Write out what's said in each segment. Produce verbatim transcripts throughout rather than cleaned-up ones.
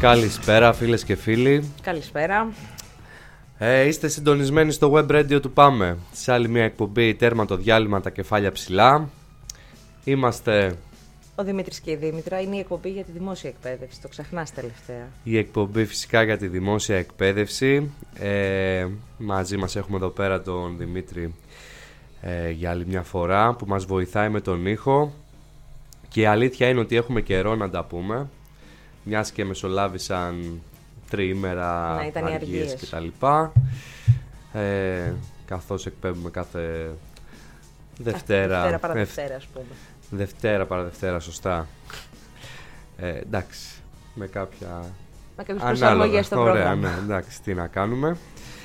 Καλησπέρα φίλες και φίλοι. Καλησπέρα. ε, Είστε συντονισμένοι στο web radio του Πάμε, σε άλλη μια εκπομπή τέρμα το διάλειμμα, τα κεφάλια ψηλά. Είμαστε ο Δημήτρης και η Δήμητρα. Είναι η εκπομπή για τη δημόσια εκπαίδευση. Το ξεχνάς τελευταία. Η εκπομπή φυσικά για τη δημόσια εκπαίδευση. ε, Μαζί μας έχουμε εδώ πέρα τον Δημήτρη ε, για άλλη μια φορά, που μας βοηθάει με τον ήχο. Και η αλήθεια είναι ότι έχουμε καιρό να τα πούμε, μιας και μεσολάβησαν τριήμερα αργίες και τα λοιπά, ε, καθώς εκπέμπουμε κάθε Δευτέρα, Δευτέρα παραδευτέρα, ας πούμε. Δευτέρα παραδευτέρα, σωστά. ε, Εντάξει, με κάποια με κάποιες προσαρμογές στο πρόγραμμα. Ναι, εντάξει, τι να κάνουμε.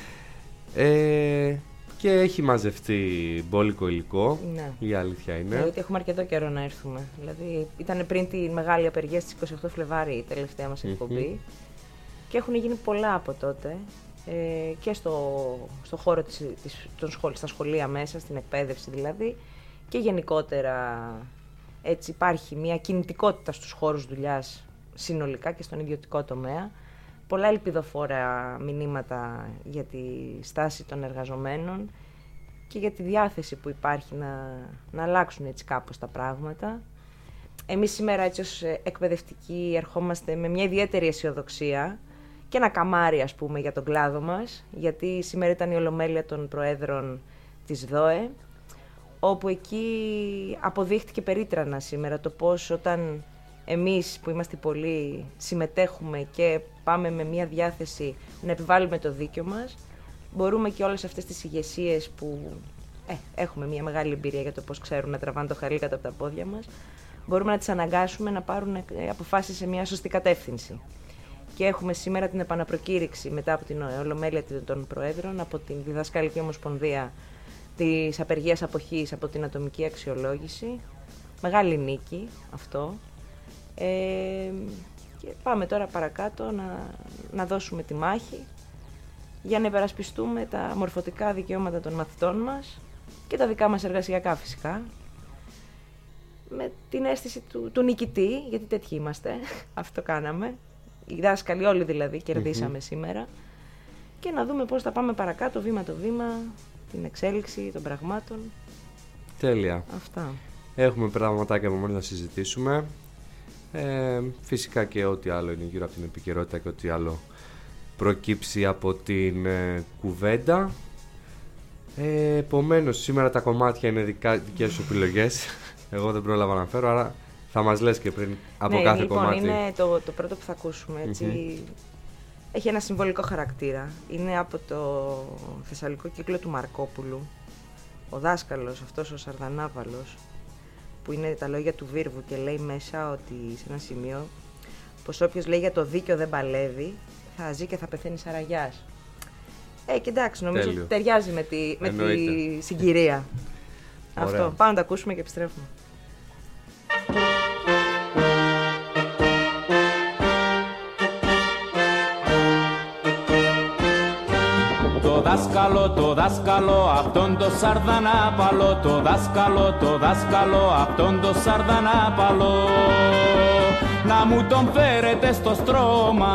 ε, Και έχει μαζευτεί μπόλικο υλικό, ναι. Η αλήθεια είναι. Ναι, γιατί έχουμε αρκετό καιρό να έρθουμε. Δηλαδή ήταν πριν τη μεγάλη απεργία στις είκοσι οκτώ Φλεβάρι η τελευταία μας εκπομπή. Mm-hmm. Και έχουν γίνει πολλά από τότε. Ε, και στο, στο χώρο της, της, των σχολ, στα σχολεία μέσα, στην εκπαίδευση δηλαδή. Και γενικότερα έτσι υπάρχει μια κινητικότητα στους χώρους δουλειάς συνολικά και στον ιδιωτικό τομέα. Πολλά ελπιδοφόρα μηνύματα για τη στάση των εργαζομένων και για τη διάθεση που υπάρχει να, να αλλάξουν έτσι κάπως τα πράγματα. Εμείς σήμερα έτσι ως εκπαιδευτικοί ερχόμαστε με μια ιδιαίτερη αισιοδοξία και ένα καμάρι, ας πούμε, για τον κλάδο μας, γιατί σήμερα ήταν η ολομέλεια των προέδρων της ΔΟΕ, όπου εκεί αποδείχτηκε περίτρανα σήμερα το πώς όταν εμείς που είμαστε πολλοί συμμετέχουμε και πάμε με μια διάθεση να επιβάλλουμε το δίκιο μας, μπορούμε και όλες αυτές τις ηγεσίες που ε, έχουμε μια μεγάλη εμπειρία για το πώς ξέρουν να τραβάνε το χαλί κάτω από τα πόδια μας, μπορούμε να τις αναγκάσουμε να πάρουν αποφάσεις σε μια σωστή κατεύθυνση. Και έχουμε σήμερα την επαναπροκήρυξη μετά από την ολομέλεια των Προέδρων από την Διδασκαλική Ομοσπονδία της απεργίας αποχής από την ατομική αξιολόγηση. Μεγάλη νίκη αυτό. Ε, και πάμε τώρα παρακάτω να, να δώσουμε τη μάχη για να υπερασπιστούμε τα μορφωτικά δικαιώματα των μαθητών μας και τα δικά μας εργασιακά φυσικά, με την αίσθηση του, του νικητή, γιατί τέτοιοι είμαστε, αυτό κάναμε, οι δάσκαλοι όλοι δηλαδή κερδίσαμε mm-hmm. σήμερα, και να δούμε πώς θα πάμε παρακάτω βήμα το βήμα, την εξέλιξη των πραγμάτων. Τέλεια. Αυτά. Έχουμε πραγματάκια μόνο να συζητήσουμε. Ε, φυσικά και ό,τι άλλο είναι γύρω από την επικαιρότητα και ό,τι άλλο προκύψει από την ε, κουβέντα. ε, Επομένως σήμερα τα κομμάτια είναι δικά, δικές σου επιλογές. Εγώ δεν πρόλαβα να φέρω, άρα θα μας λες και πριν από ναι, κάθε λοιπόν, κομμάτι. Είναι το, το πρώτο που θα ακούσουμε, έτσι. Mm-hmm. Έχει ένα συμβολικό χαρακτήρα. Είναι από το Θεσσαλικό κύκλο του Μαρκόπουλου. Ο δάσκαλος αυτός, ο Σαρδανάβαλος, που είναι τα λόγια του Βίρβου και λέει μέσα ότι σε ένα σημείο πως όποιος λέει για το δίκιο δεν παλεύει θα ζει και θα πεθαίνει σαραγιάς. Ε, και εντάξει, νομίζω ότι ταιριάζει με τη, με τη συγκυρία. Αυτό. Πάμε να τα ακούσουμε και επιστρέφουμε. Το δάσκαλο, το δάσκαλο, αυτόν το Σαρδανάπαλο, το δάσκαλο, το δάσκαλο, αυτόν το Σαρδανάπαλο, να μου τον φέρετε στο στρώμα,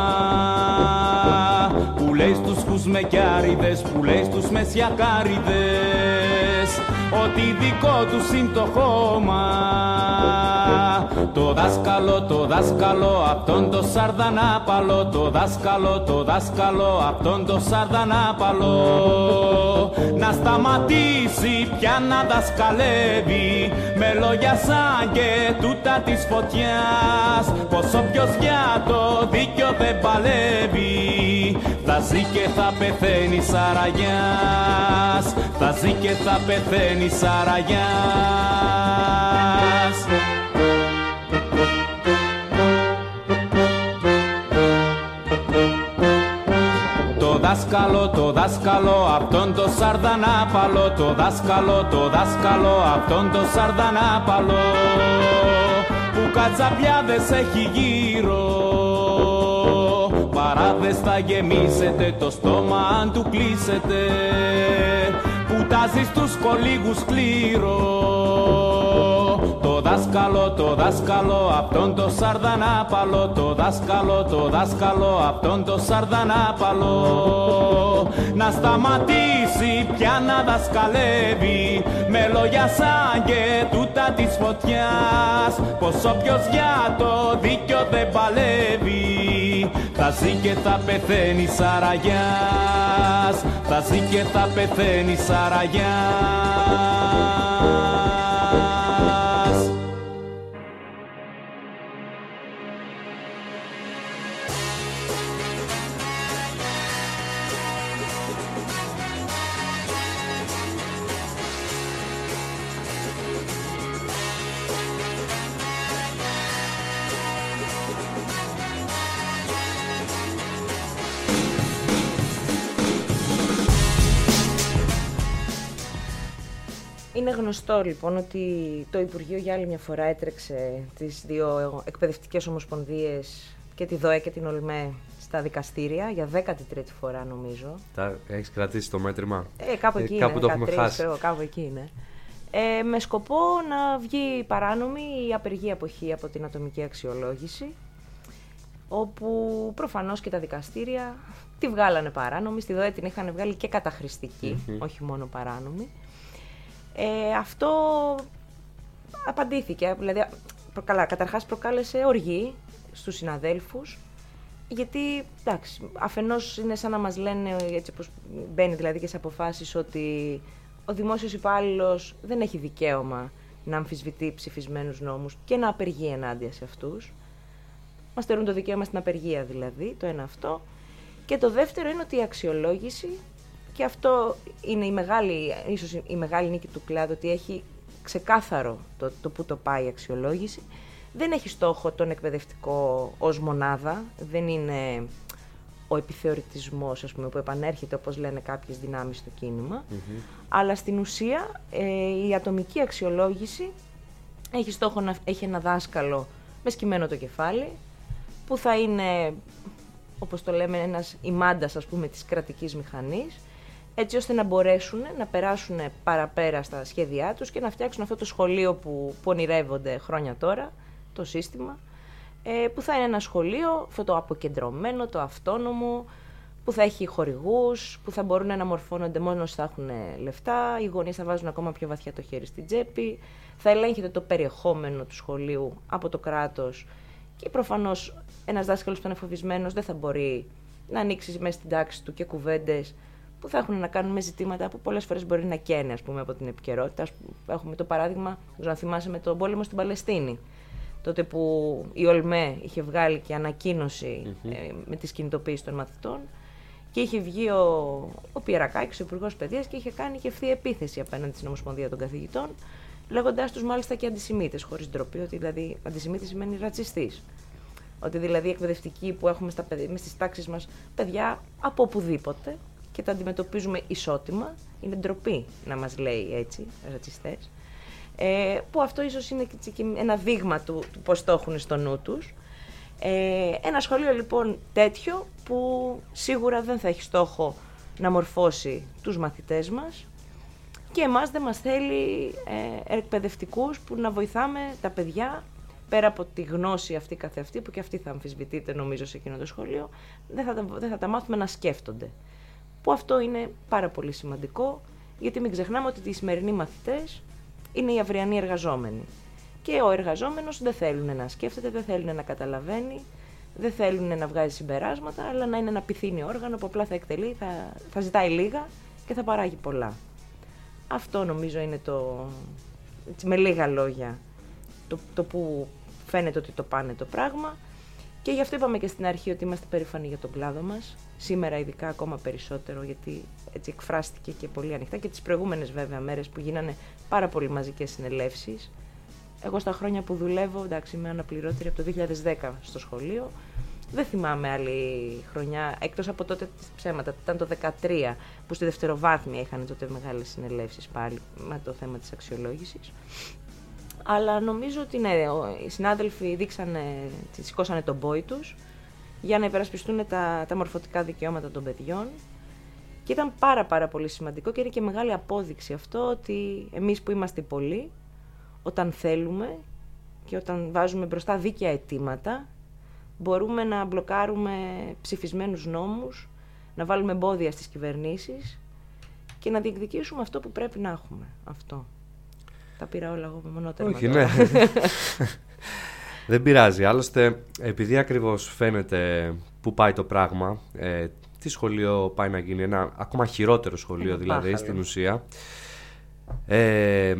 που λέει στους κουσμεκιάριδες, που λέει στους μεσιακάριδες, ότι δικό τους είναι το χώμα. Το δάσκαλο, το δάσκαλο, αυτόν το Σαρδανάπαλο, το δάσκαλο, το δάσκαλο, αυτόν το Σαρδανάπαλο, να σταματήσει πια να δασκαλεύει με λόγια σαν και τούτα της φωτιάς, πως όποιος για το δίκιο δεν παλεύει θα ζει και θα πεθαίνει σαραγιάς, θα ζει και θα πεθαίνει σαραγιάς. Το δάσκαλο, το δάσκαλο, αυτόν το Σαρδανάπαλο, το δάσκαλο, το δάσκαλο, αυτόν το Σαρδανάπαλο, που κατσαπιάδες έχει γύρω, παράδες θα γεμίσετε, το στόμα αν του κλείσετε, που τάζει στους κολύγους κλήρο. Το δάσκαλο, το δάσκαλο, αυτόν το σαρδανάπαλο, το δάσκαλο, το δάσκαλο, αυτόν το σαρδανάπαλο. Να σταματήσει πια να δασκαλεύει με λόγια σαν και τούτα της φωτιάς, πως όποιος για το δίκιο δεν παλεύει θα ζει και θα πεθαίνει σαραγιάς, θα ζει και θα πεθαίνει σαραγιάς. Είναι γνωστό λοιπόν ότι το Υπουργείο για άλλη μια φορά έτρεξε τις δύο εκπαιδευτικές ομοσπονδίες και τη ΔΟΕ και την ΟΛΜΕ στα δικαστήρια για δέκατη τρίτη φορά νομίζω. Τα έχεις κρατήσει το μέτρημα? Ε, κάπου εκεί ε, κάπου είναι, το έχουμε χάσει. Ξέρω, κάπου εκεί είναι. Ε, με σκοπό να βγει παράνομη η απεργή αποχή από την ατομική αξιολόγηση, όπου προφανώς και τα δικαστήρια τη βγάλανε παράνομη, στη ΔΟΕ την είχαν βγάλει και καταχρηστική, mm-hmm. όχι μόνο παράνομη. Ε, αυτό απαντήθηκε, δηλαδή προκαλά, καταρχάς προκάλεσε οργή στους συναδέλφους, γιατί εντάξει, αφενός είναι σαν να μας λένε, έτσι όπως μπαίνει δηλαδή και σε αποφάσεις, ότι ο δημόσιος υπάλληλος δεν έχει δικαίωμα να αμφισβητεί ψηφισμένους νόμους και να απεργεί ενάντια σε αυτούς. Μας στερούν το δικαίωμα στην απεργία δηλαδή, το ένα αυτό. Και το δεύτερο είναι ότι η αξιολόγηση, και αυτό είναι η μεγάλη, ίσως η μεγάλη νίκη του κλάδου, ότι έχει ξεκάθαρο το, το που το πάει η αξιολόγηση. Δεν έχει στόχο τον εκπαιδευτικό ως μονάδα, δεν είναι ο επιθεωρητισμός, ας πούμε, που επανέρχεται, όπως λένε κάποιες δυνάμεις στο κίνημα, mm-hmm. αλλά στην ουσία ε, η ατομική αξιολόγηση έχει στόχο να έχει ένα δάσκαλο με σκυμμένο το κεφάλι, που θα είναι, όπως το λέμε, ένας ημάντας, ας πούμε, της κρατικής μηχανής, έτσι ώστε να μπορέσουν να περάσουν παραπέρα στα σχέδιά τους και να φτιάξουν αυτό το σχολείο που, που ονειρεύονται χρόνια τώρα, το σύστημα, ε, που θα είναι ένα σχολείο, αυτό το αποκεντρωμένο, το αυτόνομο, που θα έχει χορηγούς, που θα μπορούν να μορφώνονται μόνο όσοι θα έχουν λεφτά, οι γονείς θα βάζουν ακόμα πιο βαθιά το χέρι στην τσέπη, θα ελέγχεται το περιεχόμενο του σχολείου από το κράτος και προφανώς ένας δάσκαλος που είναι φοβισμένος δεν θα μπορεί να ανοίξει μέσα στην τάξη του και κουβέντες που θα έχουν να κάνουν με ζητήματα που πολλές φορές μπορεί να καίνε, ας πούμε, από την επικαιρότητα. Έχουμε το παράδειγμα, να θυμάσαι, με τον πόλεμο στην Παλαιστίνη. Τότε που η ΟΛΜΕ είχε βγάλει και ανακοίνωση mm-hmm. ε, με τις κινητοποίησεις των μαθητών και είχε βγει ο, ο Πιερακάκης, ο Υπουργός Παιδείας, και είχε κάνει και ευθεία επίθεση απέναντι στην Ομοσπονδία των Καθηγητών, λέγοντάς τους μάλιστα και αντισημίτες, χωρίς ντροπή, ότι δηλαδή αντισημίτης σημαίνει ρατσιστής. Ότι δηλαδή οι εκπαιδευτικοί που έχουμε στα, στις τάξεις μας παιδιά από οπουδήποτε και τα αντιμετωπίζουμε ισότιμα, είναι ντροπή να μας λέει έτσι, ρατσιστές. Ε, που αυτό ίσως είναι και ένα δείγμα του, του πώς το έχουν στο νου τους. Ε, ένα σχολείο λοιπόν τέτοιο που σίγουρα δεν θα έχει στόχο να μορφώσει τους μαθητές μας και εμάς δεν μας θέλει ε, εκπαιδευτικούς που να βοηθάμε τα παιδιά πέρα από τη γνώση αυτή καθεαυτή, που και αυτή θα αμφισβητείται νομίζω σε εκείνο το σχολείο, δεν θα, δεν θα τα μάθουμε να σκέφτονται. Που αυτό είναι πάρα πολύ σημαντικό, γιατί μην ξεχνάμε ότι οι σημερινοί μαθητές είναι οι αυριανοί εργαζόμενοι. Και ο εργαζόμενος δεν θέλουν να σκέφτεται, δεν θέλουν να καταλαβαίνει, δεν θέλουν να βγάζει συμπεράσματα, αλλά να είναι ένα πυθύνιο όργανο που απλά θα εκτελεί, θα, θα ζητάει λίγα και θα παράγει πολλά. Αυτό νομίζω είναι το, έτσι, με λίγα λόγια, το, το που φαίνεται ότι το πάνε το πράγμα. Και γι' αυτό είπαμε και στην αρχή ότι είμαστε περήφανοι για τον κλάδο μας. Σήμερα ειδικά ακόμα περισσότερο, γιατί έτσι εκφράστηκε και πολύ ανοιχτά, και τις προηγούμενες βέβαια μέρες που γίνανε πάρα πολύ μαζικές συνελεύσεις. Εγώ στα χρόνια που δουλεύω, εντάξει, είμαι αναπληρώτρια από το δύο χιλιάδες δέκα στο σχολείο. Δεν θυμάμαι άλλη χρονιά, εκτός από τότε ψέματα, ήταν το δύο χιλιάδες δεκατρία που στη δευτεροβάθμια είχαν τότε μεγάλες συνελεύσεις πάλι με το θέμα της αξιολόγησης. Αλλά νομίζω ότι ναι, οι συνάδελφοι δείξανε, σηκώσανε τον πόη τους για να υπερασπιστούν τα, τα μορφωτικά δικαιώματα των παιδιών. Και ήταν πάρα πάρα πολύ σημαντικό και είναι και μεγάλη απόδειξη αυτό ότι εμείς που είμαστε πολλοί, όταν θέλουμε Και όταν βάζουμε μπροστά δίκαια αιτήματα, μπορούμε να μπλοκάρουμε ψηφισμένους νόμους, να βάλουμε εμπόδια στις κυβερνήσεις και να διεκδικήσουμε αυτό που πρέπει να έχουμε. Αυτό. Τα πήρα όλα εγώ με μονότερμα. Όχι, ναι. Δεν πειράζει. Άλλωστε, επειδή ακριβώς φαίνεται που πάει το πράγμα, ε, τι σχολείο πάει να γίνει, ένα ακόμα χειρότερο σχολείο ένα δηλαδή πάχαλο. Στην ουσία. Ε,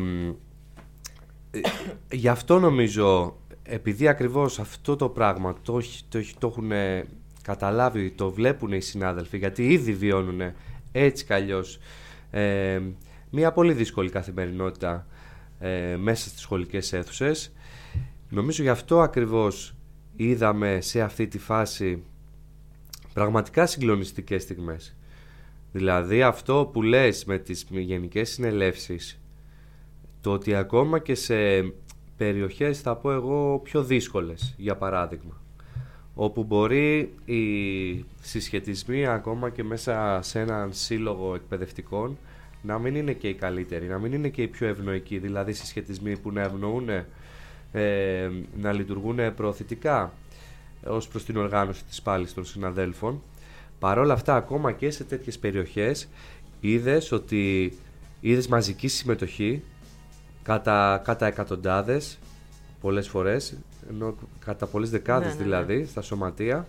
γι' αυτό νομίζω, επειδή ακριβώς αυτό το πράγμα το, το, το έχουν καταλάβει, το βλέπουν οι συνάδελφοι, γιατί ήδη βιώνουν έτσι κι αλλιώς ε, μια πολύ δύσκολη καθημερινότητα ε, μέσα στις σχολικές αίθουσες. Νομίζω γι' αυτό ακριβώς είδαμε σε αυτή τη φάση πραγματικά συγκλονιστικές στιγμές. Δηλαδή αυτό που λες με τις γενικές συνελεύσεις, το ότι ακόμα και σε περιοχές, θα πω εγώ, πιο δύσκολες, για παράδειγμα, όπου μπορεί οι συσχετισμοί ακόμα και μέσα σε έναν σύλλογο εκπαιδευτικών να μην είναι και οι καλύτεροι, να μην είναι και οι πιο ευνοϊκοί, δηλαδή συσχετισμοί που να ευνοούν, ε, να λειτουργούν προωθητικά ως προς την οργάνωση της πάλης των συναδέλφων. Παρόλα αυτά, ακόμα και σε τέτοιες περιοχές είδες ότι είδες μαζική συμμετοχή κατά, κατά εκατοντάδες πολλές φορές, ενώ κατά πολλές δεκάδες ναι, ναι, δηλαδή ναι. στα σωματεία,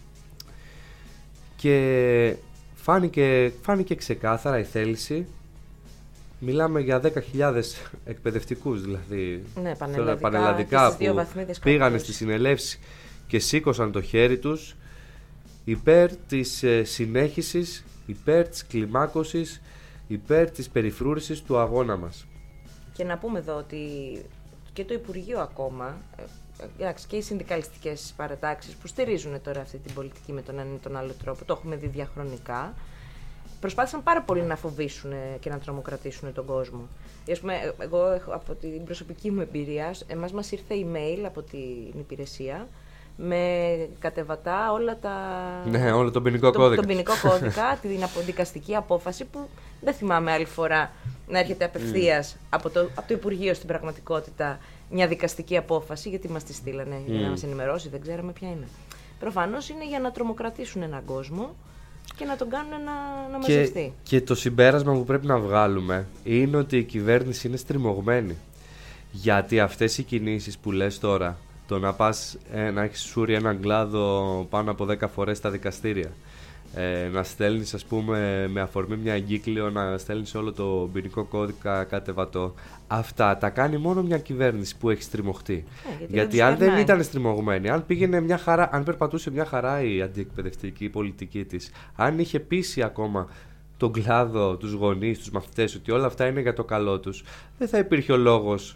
και φάνηκε, φάνηκε ξεκάθαρα η θέληση. Μιλάμε για δέκα χιλιάδες εκπαιδευτικούς δηλαδή, ναι, πανελλαδικά, πανελλαδικά που πήγανε στη συνελεύση και σήκωσαν το χέρι τους υπέρ της ε, συνέχισης, υπέρ της κλιμάκωσης, υπέρ της περιφρούρησης του αγώνα μας. Και να πούμε εδώ ότι και το Υπουργείο ακόμα, ε, και οι συνδικαλιστικές παρατάξεις που στηρίζουν τώρα αυτή την πολιτική με τον ένα ή τον άλλο τρόπο, το έχουμε δει διαχρονικά, προσπάθησαν πάρα πολύ να φοβήσουν και να τρομοκρατήσουν τον κόσμο. Ας πούμε, εγώ από την προσωπική μου εμπειρία, εμάς μας ήρθε email από την υπηρεσία με κατεβατά όλα τα... Ναι, όλο τον ποινικό το, κώδικα. Τον ποινικό κώδικα, την αποδικαστική απόφαση που δεν θυμάμαι άλλη φορά να έρχεται απευθείας mm. από, το, από το Υπουργείο στην πραγματικότητα μια δικαστική απόφαση, γιατί μας τη στείλανε mm. για να μας ενημερώσει, δεν ξέραμε ποια είναι. Προφανώς είναι για να τρομοκρατήσουν έναν κόσμο και να τον κάνουν να, να μαζευτεί. Και το συμπέρασμα που πρέπει να βγάλουμε είναι ότι η κυβέρνηση είναι στριμωγμένη. Γιατί αυτές οι κινήσεις που λες τώρα, το να πας ε, να έχεις σούρει έναν κλάδο πάνω από δέκα φορές στα δικαστήρια, ε, να στέλνεις, ας πούμε, με αφορμή μια εγκύκλιο, να στέλνεις όλο το ποινικό κώδικα κατεβατό, αυτά τα κάνει μόνο μια κυβέρνηση που έχει στριμωχτεί. Ε, γιατί γιατί αν δεν ήταν στριμωγμένη, αν πήγαινε μια χαρά, αν περπατούσε μια χαρά η αντιεκπαιδευτική πολιτική της, αν είχε πείσει ακόμα τον κλάδο, τους γονείς, τους μαθητές ότι όλα αυτά είναι για το καλό τους, δεν θα υπήρχε ο λόγος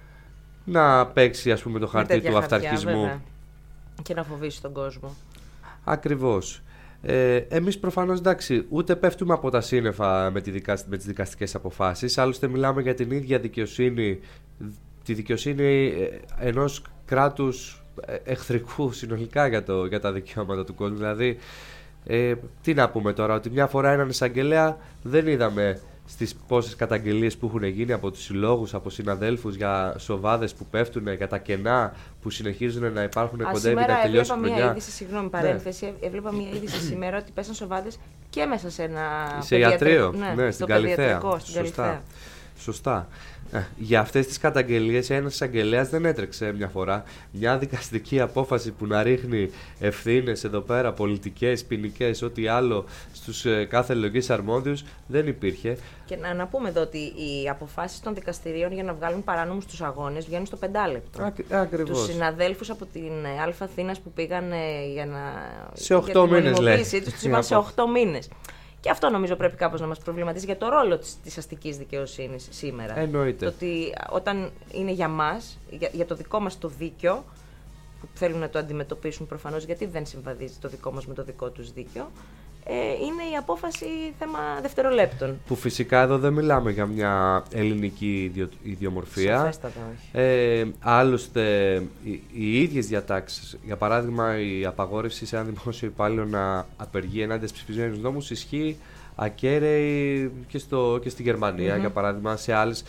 να παίξει, ας πούμε, το χαρτί του αυταρχισμού. Βέβαια. Και να φοβήσει τον κόσμο. Ακριβώς. Ε, εμείς προφανώς, εντάξει, ούτε πέφτουμε από τα σύννεφα με, τη δικα... με τις δικαστικές αποφάσεις. Άλλωστε μιλάμε για την ίδια δικαιοσύνη, τη δικαιοσύνη ενός κράτους εχθρικού συνολικά για, το... για τα δικαιώματα του κόσμου. Δηλαδή, ε, τι να πούμε τώρα, ότι μια φορά έναν εισαγγελέα δεν είδαμε στις πόσες καταγγελίες που έχουν γίνει από τους συλλόγους, από συναδέλφους για σοβάδες που πέφτουν, για τα κενά που συνεχίζουν να υπάρχουν, κοντεύει να τελειώσει η χρονιά. Μια είδηση, συγγνώμη, παρένθεση, ναι. έβλεπα μια είδηση σήμερα ότι πέσαν σοβάδες και μέσα σε ένα σε ιατρείο, ναι, ναι, στην Καλιθέα. Σωστά. Σωστά. Ε, για αυτές τις καταγγελίες ένας εισαγγελέας δεν έτρεξε μια φορά. Μια δικαστική απόφαση που να ρίχνει ευθύνες εδώ πέρα, πολιτικές, ποινικές, ό,τι άλλο, στους ε, κάθε λογής αρμόδιους, δεν υπήρχε. Και να, να πούμε εδώ ότι οι αποφάσεις των δικαστηρίων για να βγάλουν παράνομους τους αγώνες βγαίνουν στο πεντάλεπτο. Ακ, ακριβώς. Τους συναδέλφους από την Α Αθήνας που πήγαν ε, για να... σε οκτώ μήνες, λέει. Τους, τους είπαν σε οκτώ μήνες. Και αυτό νομίζω πρέπει κάπως να μας προβληματίσει για το ρόλο της, της αστικής δικαιοσύνης σήμερα. Εννοείται. Το ότι όταν είναι για μας, για, για το δικό μας το δίκιο, που θέλουν να το αντιμετωπίσουν προφανώς, γιατί δεν συμβαδίζει το δικό μας με το δικό τους δίκιο, ε, είναι η απόφαση θέμα δευτερολέπτων. Που φυσικά εδώ δεν μιλάμε για μια ελληνική ιδιο, ιδιομορφία. Σαφέστατα όχι. Ε, άλλωστε, οι, οι ίδιες διατάξεις, για παράδειγμα η απαγόρευση σε έναν δημόσιο υπάλληλο να απεργεί ενάντια στους ψηφισμένους νόμους, ισχύει ακέραιοι και, στο, και στη Γερμανία, mm-hmm. για παράδειγμα, σε άλλες,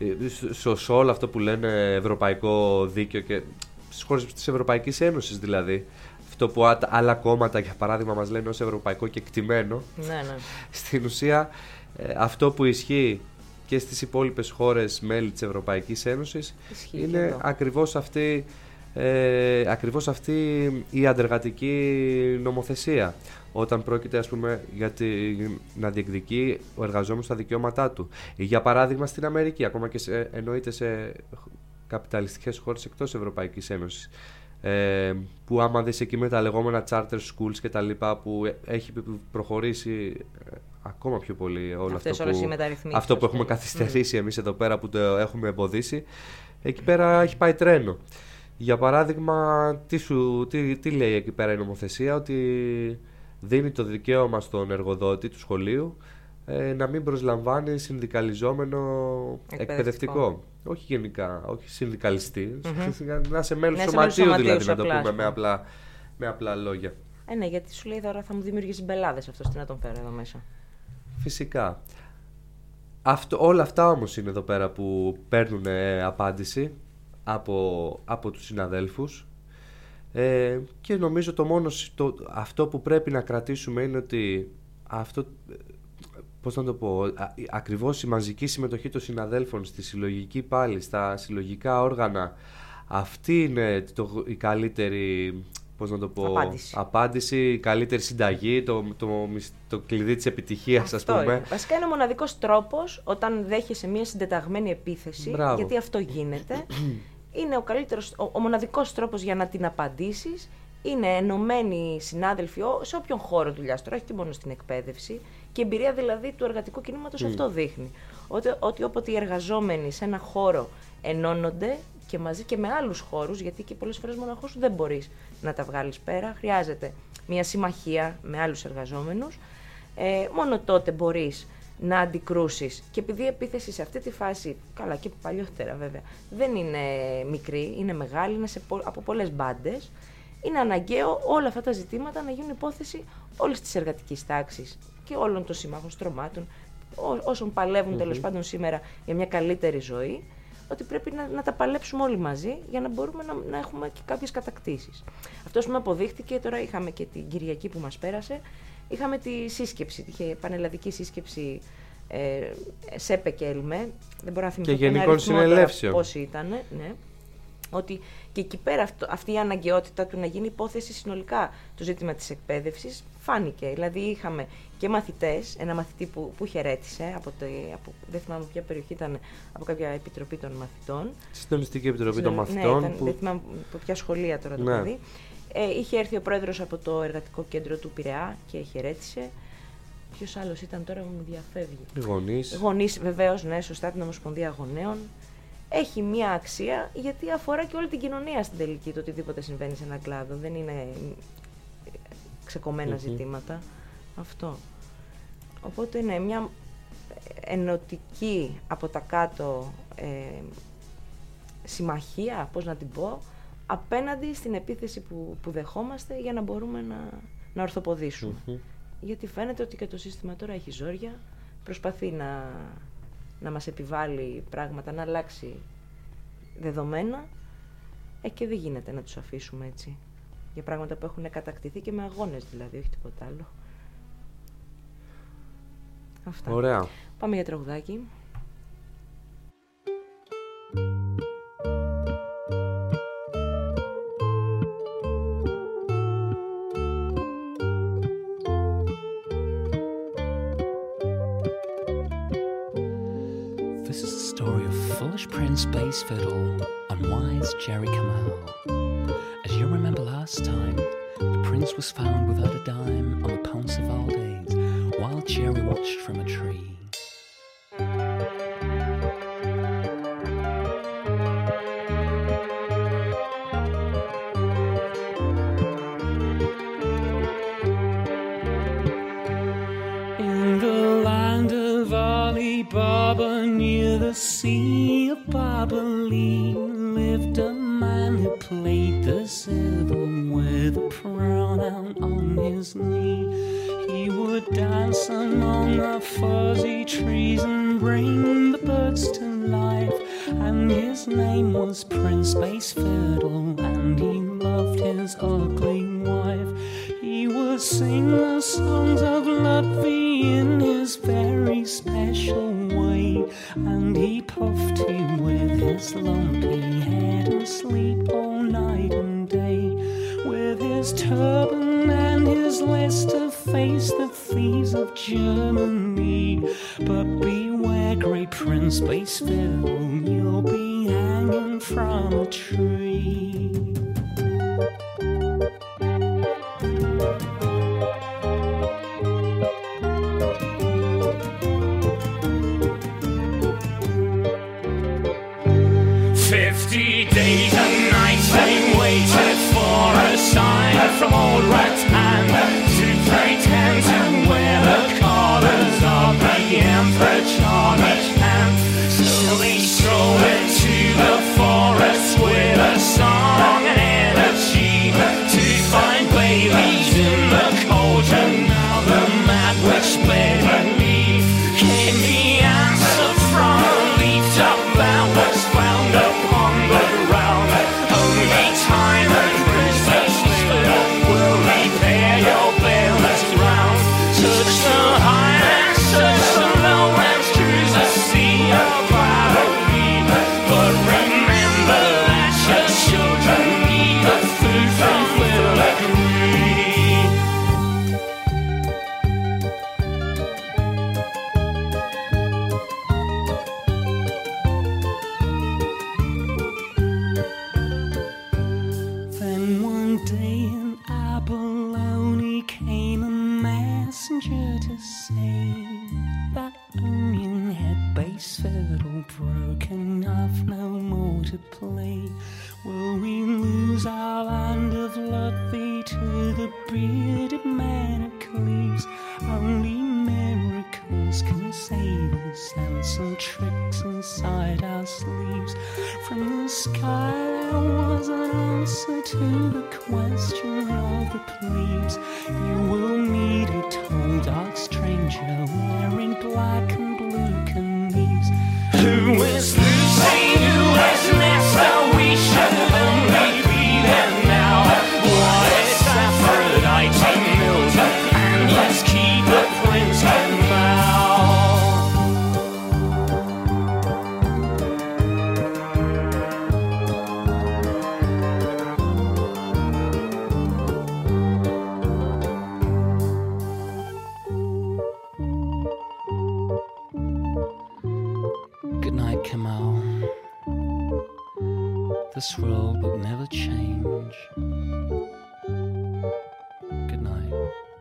σε όλο αυτό που λένε ευρωπαϊκό δίκαιο και στις χώρες της Ευρωπαϊκής Ένωσης δηλαδή. Αυτό που άλλα κόμματα, για παράδειγμα, μας λένε ως ευρωπαϊκό κεκτημένο. Ναι, ναι. Στην ουσία, αυτό που ισχύει και στις υπόλοιπες χώρες μέλη της Ευρωπαϊκής Ένωσης ισχύει είναι ακριβώς αυτή, ε, ακριβώς αυτή η αντεργατική νομοθεσία. Όταν πρόκειται, ας πούμε, για τη, να διεκδικεί ο εργαζόμενος τα δικαιώματά του. Ή, για παράδειγμα, στην Αμερική, ακόμα και σε, εννοείται σε καπιταλιστικές χώρες εκτός Ευρωπαϊκής Ένωσης. Ε, που άμα δεις εκεί με τα λεγόμενα charter schools και τα λοιπά, που έχει προχωρήσει ε, ακόμα πιο πολύ όλο Αυτές αυτό που, αυτό που έχουμε καθυστερήσει mm. εμείς εδώ πέρα, που το έχουμε εμποδίσει, εκεί πέρα έχει πάει τρένο. Για παράδειγμα, τι, σου, τι, τι λέει εκεί πέρα η νομοθεσία? Ότι δίνει το δικαίωμα στον εργοδότη του σχολείου ε, να μην προσλαμβάνει συνδικαλιζόμενο εκπαιδευτικό. εκπαιδευτικό. Όχι γενικά, όχι συνδικαλιστή. Mm-hmm. Να είσαι μέλος του σωματείου, δηλαδή, να το πούμε με απλά, με απλά λόγια. Ε, ναι, γιατί σου λέει τώρα θα μου δημιουργήσει μπελάδες αυτό, τι να τον φέρω εδώ μέσα. Φυσικά. Αυτό, όλα αυτά όμως είναι εδώ πέρα που παίρνουν ε, απάντηση από, από τους συναδέλφους. Ε, και νομίζω το μόνο, το, αυτό που πρέπει να κρατήσουμε είναι ότι αυτό, πώς να το πω, α, ακριβώς η μαζική συμμετοχή των συναδέλφων στη συλλογική πάλι, στα συλλογικά όργανα, αυτή είναι το, η καλύτερη, πώς να το πω, απάντηση, απάντηση η καλύτερη συνταγή, το, το, το, το κλειδί της επιτυχίας, ας πούμε. Είναι. Βασικά είναι ο μοναδικός τρόπος όταν δέχεσαι μια συντεταγμένη επίθεση. Μπράβο. Γιατί αυτό γίνεται. Είναι ο καλύτερος, ο, ο μοναδικός τρόπος για να την απαντήσεις. Είναι ενωμένοι συνάδελφοι σε όποιον χώρο δουλειάς, τώρα όχι και μόνο στην εκπαίδευση, και η εμπειρία δηλαδή του εργατικού κινήματος mm. αυτό δείχνει. Ότι, ότι όποτε οι εργαζόμενοι σε ένα χώρο ενώνονται και μαζί και με άλλους χώρους, γιατί και πολλές φορές μοναχός σου δεν μπορείς να τα βγάλεις πέρα, χρειάζεται μια συμμαχία με άλλους εργαζόμενους, ε, μόνο τότε μπορείς να αντικρούσεις. Και επειδή η επίθεση σε αυτή τη φάση, καλά και παλιότερα βέβαια, δεν είναι μικρή, είναι μεγάλη, είναι σε, από πολλές μπάντες, είναι αναγκαίο όλα αυτά τα ζητήματα να γίνουν υπόθεση όλης της εργατικής τάξης και όλων των συμμάχων στρωμάτων, ό, όσων παλεύουν mm-hmm. τέλος πάντων σήμερα για μια καλύτερη ζωή, ότι πρέπει να, να τα παλέψουμε όλοι μαζί για να μπορούμε να, να έχουμε και κάποιες κατακτήσεις. Αυτό που με αποδείχτηκε, τώρα είχαμε και την Κυριακή που μας πέρασε, είχαμε τη σύσκεψη, τη πανελλαδική σύσκεψη ε, ΣΕΠΕ και ΕΛΜΕ, δεν μπορώ να θυμηθώ και γενικών συνελεύσεων πόσοι ήταν, ναι. Ότι και εκεί πέρα αυτό, αυτή η αναγκαιότητα του να γίνει υπόθεση συνολικά το ζήτημα της εκπαίδευσης φάνηκε. Δηλαδή είχαμε και μαθητές, ένα μαθητή που, που χαιρέτησε, από το, από, δεν θυμάμαι ποια περιοχή ήταν, από κάποια επιτροπή των μαθητών. Συντονιστική επιτροπή Συντον... των μαθητών. Ναι, ήταν, που... δεν θυμάμαι από ποια σχολεία τώρα το ναι. παιδί. Ε, είχε έρθει ο πρόεδρος από το εργατικό κέντρο του Πειραιά και χαιρέτησε. Ποιος άλλος ήταν τώρα, μου διαφεύγει. Γονείς. Γονείς, βεβαίως, ναι, σωστά, την Ομοσπονδία Γονέων. Έχει μία αξία γιατί αφορά και όλη την κοινωνία στην τελική, το οτιδήποτε συμβαίνει σε έναν κλάδο. Δεν είναι ξεκομμένα mm-hmm. ζητήματα. Αυτό. Οπότε είναι μια ενωτική από τα κάτω ε, συμμαχία, πώς να την πω, απέναντι στην επίθεση που, που δεχόμαστε για να μπορούμε να, να ορθοποδήσουμε. Mm-hmm. Γιατί φαίνεται ότι και το σύστημα τώρα έχει ζόρια, προσπαθεί να... να μας επιβάλλει πράγματα, να αλλάξει δεδομένα ε, και δεν γίνεται να τους αφήσουμε έτσι. Για πράγματα που έχουν κατακτηθεί και με αγώνες δηλαδή, όχι τίποτα άλλο. Αυτά. Ωραία. Πάμε για τραγουδάκι. Prince bass fiddle and wise Jerry Kamal. As you remember last time, the prince was found without a dime on the Pounceville days while Jerry watched from a tree. In the land of Alibaba near the sea of Babylon lived a man who played the zither with a pronoun on his knee. He was would dance among the fuzzy trees and bring the birds to life. And his name was Prince Bass Fiddle, and he loved his ugly wife. He would sing the songs of Ludwig in his very special way, and he puffed him with his lumpy head and sleep all night and day. With his turban and his list to face the thieves of Germany. But beware, great Prince Bass Fiddle, you'll be hanging from a tree. Fifty days and nights they waited for a sign from old Rattan to pretend to wear the collars of the Emperor Charlie. And so they strolled into the forest with a song and energy to find babies in the cauldron. Now the mad witch Betty came the answer from a leafed up that was found upon the ground. Only time and Prince Bass Fiddle will repair your balance round. Touch the high and touch the low and cruise the sea of Galilee. But remember that your children need the food from filigree. Then one day in Abalone came a messenger to say that Onion Head Bass Fiddle broken off, no more to play. Will we lose our land of Ludwig to the bearded man of Cleves? Only miracles can save us, and some tricks inside our sleeves. From the sky there was an answer to the question of the plebes. You will meet a tall dark stranger wearing black and blue caneves. Who is Lucy? Who is Nesta? We should only be there now. What is Aphrodite Milton? And let's keep the Prince Canal. Good night, Kamal. This world will never change. Good night.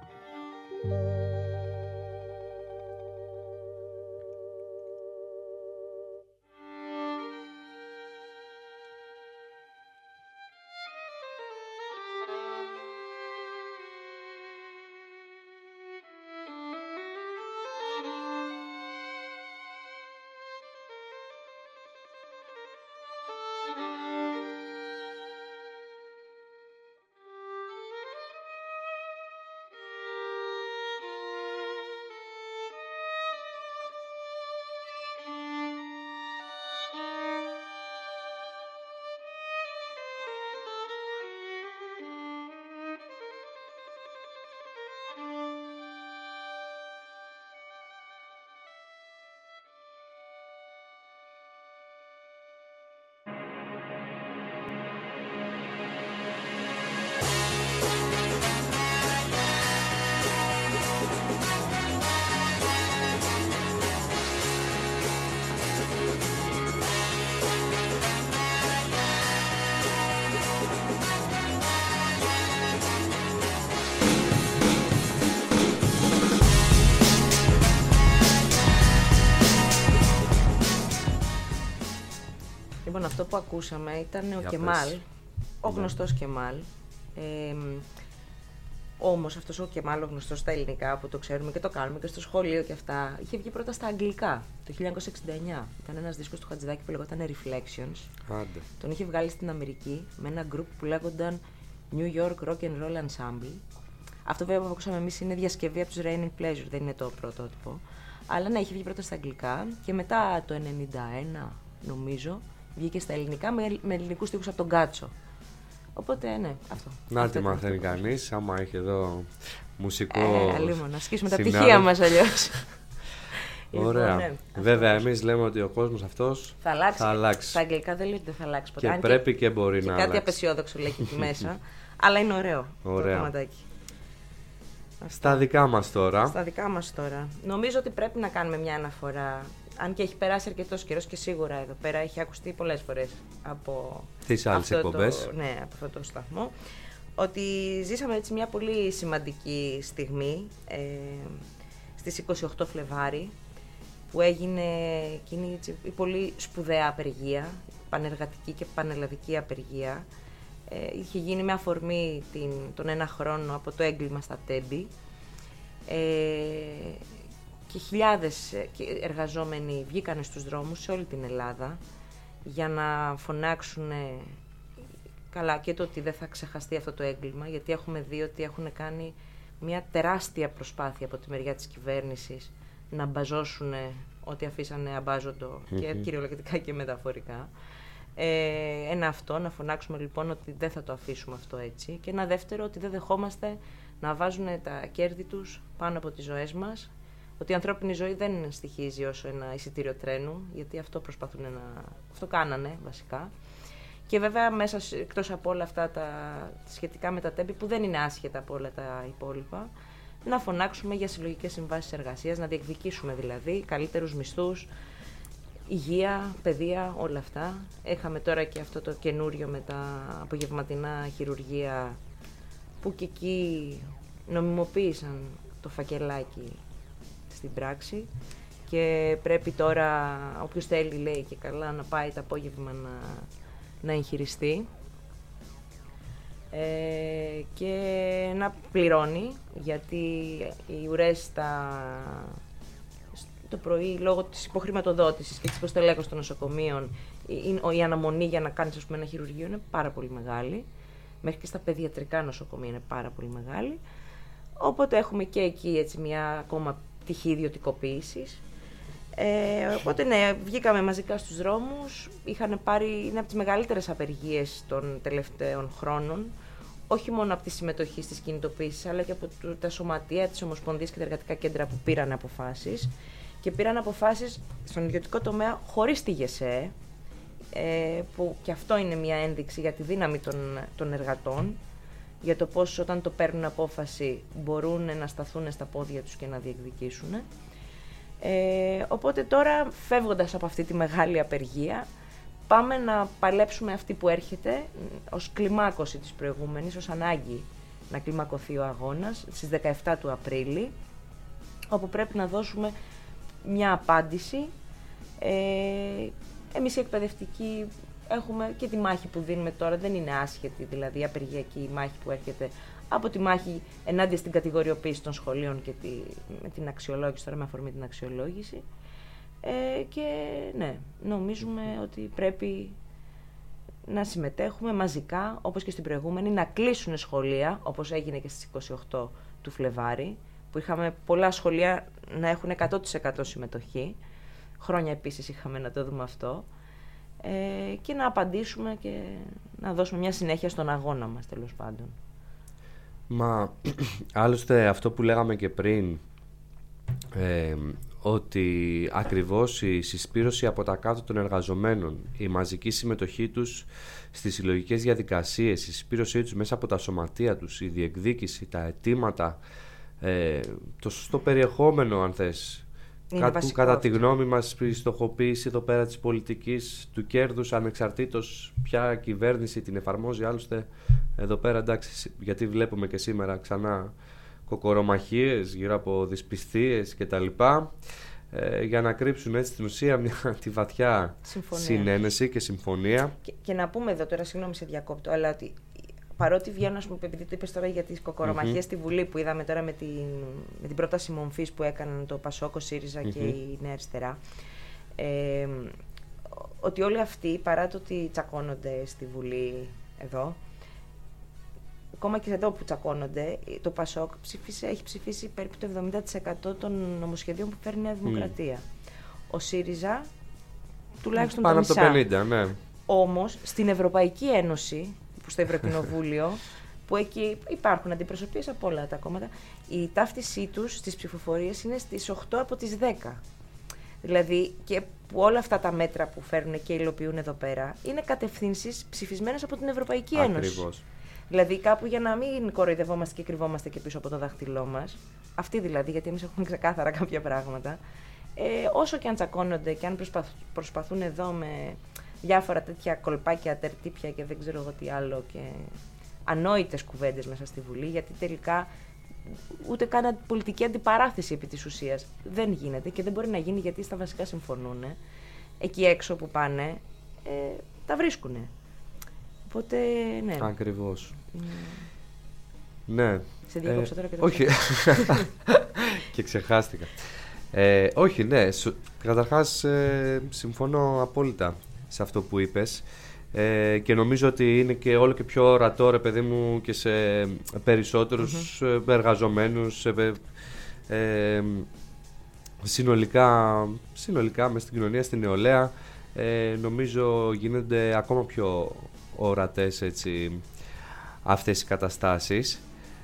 Λοιπόν, αυτό που ακούσαμε ήταν ο Για Κεμάλ, πες. ο γνωστός Κεμάλ. Ε, όμως αυτός ο Κεμάλ, ο γνωστός στα ελληνικά, που το ξέρουμε και το κάνουμε και στο σχολείο και αυτά, είχε βγει πρώτα στα αγγλικά το χίλια εννιακόσια εξήντα εννιά. Ήταν ένας δίσκος του Χατζηδάκη που λεγόταν Reflections. Άντε. Τον είχε βγάλει στην Αμερική με ένα group που λέγονταν New York Rock and Roll Ensemble. Αυτό βέβαια που ακούσαμε εμείς είναι διασκευή από τους Raining Pleasure, δεν είναι το πρωτότυπο. Αλλά ναι, είχε βγει πρώτα στα αγγλικά και μετά το ενενήντα ένα, νομίζω, βγήκε στα ελληνικά με, με ελληνικούς στίχους από τον Κάτσο. Οπότε, ναι, αυτό. Να αυτό τη μαθαίνει κανείς, άμα έχει εδώ μουσικό. Ε, αλλήμον, να ασκήσουμε τα πτυχία μας αλλιώς. Ωραία. Λοιπόν, ναι, βέβαια, εμείς λέμε ότι ο κόσμος αυτός θα αλλάξει. Θα αλλάξει. Στα αγγλικά δεν λέει ότι δεν θα αλλάξει ποτέ. Και Αν πρέπει και, και μπορεί και να κάτι αλλάξει. απεσιόδοξο λέει εκεί μέσα. Αλλά είναι ωραίο, Ωραία. το κομματάκι. Στα δικά μας τώρα. Στα δικά μας τώρα. Νομίζω ότι πρέπει να κάνουμε μια αναφορά. Αν και έχει περάσει αρκετός καιρός και σίγουρα εδώ πέρα έχει ακουστεί πολλές φορές από τις άλλες εκπομπές. Το, ναι, από αυτό το σταθμό. Ότι ζήσαμε έτσι μια πολύ σημαντική στιγμή ε, στις είκοσι οκτώ Φλεβάρι, που έγινε εκείνη η πολύ σπουδαία απεργία, πανεργατική και πανελλαδική απεργία. Ε, είχε γίνει με αφορμή την, τον ένα χρόνο από το έγκλημα στα Τέμπη. Ε, και χιλιάδες εργαζόμενοι βγήκαν στους δρόμους σε όλη την Ελλάδα για να φωνάξουν καλά και το ότι δεν θα ξεχαστεί αυτό το έγκλημα, γιατί έχουμε δει ότι έχουν κάνει μια τεράστια προσπάθεια από τη μεριά της κυβέρνησης να μπαζώσουν ό,τι αφήσανε αμπάζοντο mm-hmm. και κυριολεκτικά και μεταφορικά. Ε, ένα αυτό, να φωνάξουμε λοιπόν ότι δεν θα το αφήσουμε αυτό έτσι, και ένα δεύτερο ότι δεν δεχόμαστε να βάζουν τα κέρδη τους πάνω από τις ζωές μας, ότι η ανθρώπινη ζωή δεν στοιχίζει όσο ένα εισιτήριο τρένου, γιατί αυτό προσπαθούν να... αυτό κάνανε βασικά. Και βέβαια μέσα, εκτός από όλα αυτά τα σχετικά με τα Τέμπη, που δεν είναι άσχετα από όλα τα υπόλοιπα, να φωνάξουμε για συλλογικές συμβάσεις εργασίας, να διεκδικήσουμε δηλαδή καλύτερους μισθούς, υγεία, παιδεία, όλα αυτά. Έχαμε τώρα και αυτό το καινούριο με τα απογευματινά χειρουργεία, που και εκεί νομιμοποίησαν το φακελάκι στην πράξη και πρέπει τώρα όποιος θέλει, λέει και καλά, να πάει το απόγευμα να, να εγχειριστεί ε, και να πληρώνει, γιατί οι ουρές τα, το πρωί λόγω της υποχρηματοδότησης και της υποστελέχωσης των νοσοκομείων, η, η αναμονή για να κάνεις ας πούμε, ένα χειρουργείο είναι πάρα πολύ μεγάλη. Μέχρι και στα παιδιατρικά νοσοκομεία είναι πάρα πολύ μεγάλη. Οπότε έχουμε και εκεί έτσι, μια ακόμα πτυχή ιδιωτικοποίησης. Ε, οπότε ναι, βγήκαμε μαζικά στους δρόμους. Είχαν πάρει, είναι από τις μεγαλύτερες απεργίες των τελευταίων χρόνων. Όχι μόνο από τη συμμετοχή στις κινητοποίησεις, αλλά και από τα σωματεία, τις ομοσπονδίες και τα εργατικά κέντρα που πήραν αποφάσεις. Και πήραν αποφάσεις στον ιδιωτικό τομέα χωρίς τη ΓΕΣΕ, ε, που και αυτό είναι μια ένδειξη για τη δύναμη των, των εργατών, για το πώς όταν το παίρνουν απόφαση μπορούν να σταθούν στα πόδια τους και να διεκδικήσουν. Ε, οπότε τώρα, φεύγοντας από αυτή τη μεγάλη απεργία, πάμε να παλέψουμε αυτή που έρχεται ως κλιμάκωση της προηγούμενης, ως ανάγκη να κλιμακωθεί ο αγώνας στις δεκαεφτά του Απρίλη, όπου πρέπει να δώσουμε μια απάντηση. Ε, εμείς οι εκπαιδευτικοί έχουμε και τη μάχη που δίνουμε τώρα, δεν είναι άσχετη, δηλαδή η απεργιακή μάχη που έρχεται από τη μάχη ενάντια στην κατηγοριοποίηση των σχολείων και τη, με την αξιολόγηση, τώρα με αφορμή την αξιολόγηση. Ε, και ναι, νομίζουμε ότι πρέπει να συμμετέχουμε μαζικά, όπως και στην προηγούμενη, να κλείσουν σχολεία, όπως έγινε και στις είκοσι οκτώ του Φλεβάρι, που είχαμε πολλά σχολεία να έχουν εκατό τοις εκατό συμμετοχή. Χρόνια επίσης είχαμε να το δούμε αυτό. Ε, και να απαντήσουμε και να δώσουμε μια συνέχεια στον αγώνα μας, τέλος πάντων. Μα άλλωστε αυτό που λέγαμε και πριν, ε, ότι ακριβώς η συσπήρωση από τα κάτω των εργαζομένων, η μαζική συμμετοχή τους στις συλλογικές διαδικασίες, η συσπήρωσή τους μέσα από τα σωματεία τους, η διεκδίκηση, τα αιτήματα, ε, το σωστό περιεχόμενο αν θες, Κάτου, κατά τη γνώμη μας, η στοχοποίηση εδώ πέρα της πολιτικής του κέρδους, ανεξαρτήτως ποια κυβέρνηση την εφαρμόζει. Άλλωστε εδώ πέρα, εντάξει, γιατί βλέπουμε και σήμερα ξανά κοκορομαχίες γύρω από δυσπιστίες κτλ. Ε, για να κρύψουν έτσι στην ουσία μια, τη βαθιά συμφωνία. Συνένεση και συμφωνία. Και, και να πούμε εδώ τώρα, συγγνώμη σε διακόπτω, αλλά ότι παρότι βγαίνουν, ας πούμε, επειδή το είπες τώρα για τις κοκορομαχίες mm-hmm. στη Βουλή που είδαμε τώρα με την, με την πρόταση μομφής που έκαναν το Πασόκ, ο ΣΥΡΙΖΑ mm-hmm. και η Νέα Αριστερά, ε, ότι όλοι αυτοί, παρά το ότι τσακώνονται στη Βουλή εδώ, ακόμα και εδώ που τσακώνονται, το Πασόκ ψήφισε, έχει ψηφίσει περίπου το εβδομήντα τοις εκατό των νομοσχεδίων που φέρνει η Νέα Δημοκρατία. Mm. Ο ΣΥΡΙΖΑ τουλάχιστον πάνω το από μισά. το πενήντα, ναι. Όμως στην Ευρωπαϊκή Ένωση, που στο Ευρωκοινοβούλιο, που εκεί υπάρχουν αντιπροσωπείες από όλα τα κόμματα, η ταύτισή τους στις ψηφοφορίες είναι στις οκτώ από τις δέκα. Δηλαδή, και που όλα αυτά τα μέτρα που φέρνουν και υλοποιούν εδώ πέρα είναι κατευθύνσεις ψηφισμένες από την Ευρωπαϊκή Ένωση. Ακριβώς. Δηλαδή, κάπου για να μην κοροϊδευόμαστε και κρυβόμαστε και πίσω από το δάχτυλό μας, αυτοί δηλαδή, γιατί εμείς έχουμε ξεκάθαρα κάποια πράγματα, ε, όσο και αν τσακώνονται και αν προσπαθ, προσπαθούν εδώ με διάφορα τέτοια κολπάκια, τερτύπια και δεν ξέρω εγώ τι άλλο και ανόητες κουβέντες μέσα στη Βουλή, γιατί τελικά ούτε καν πολιτική αντιπαράθεση επί της ουσίας δεν γίνεται και δεν μπορεί να γίνει, γιατί στα βασικά συμφωνούν. Εκεί έξω που πάνε ε, τα βρίσκουνε. Οπότε, ναι. Ακριβώς. Mm. Ναι. Σε διακόψα ε, τώρα και το όχι. Και ξεχάστηκα. Ε, όχι, ναι. Καταρχάς, ε, συμφωνώ απόλυτα σε αυτό που είπες. Ε, και νομίζω ότι είναι και όλο και πιο ορατό, ρε παιδί μου, και σε περισσότερους mm-hmm. εργαζομένους, σε, ε, συνολικά, συνολικά μες στην κοινωνία, στην νεολαία, ε, νομίζω γίνονται ακόμα πιο ορατές, έτσι, αυτές οι καταστάσεις.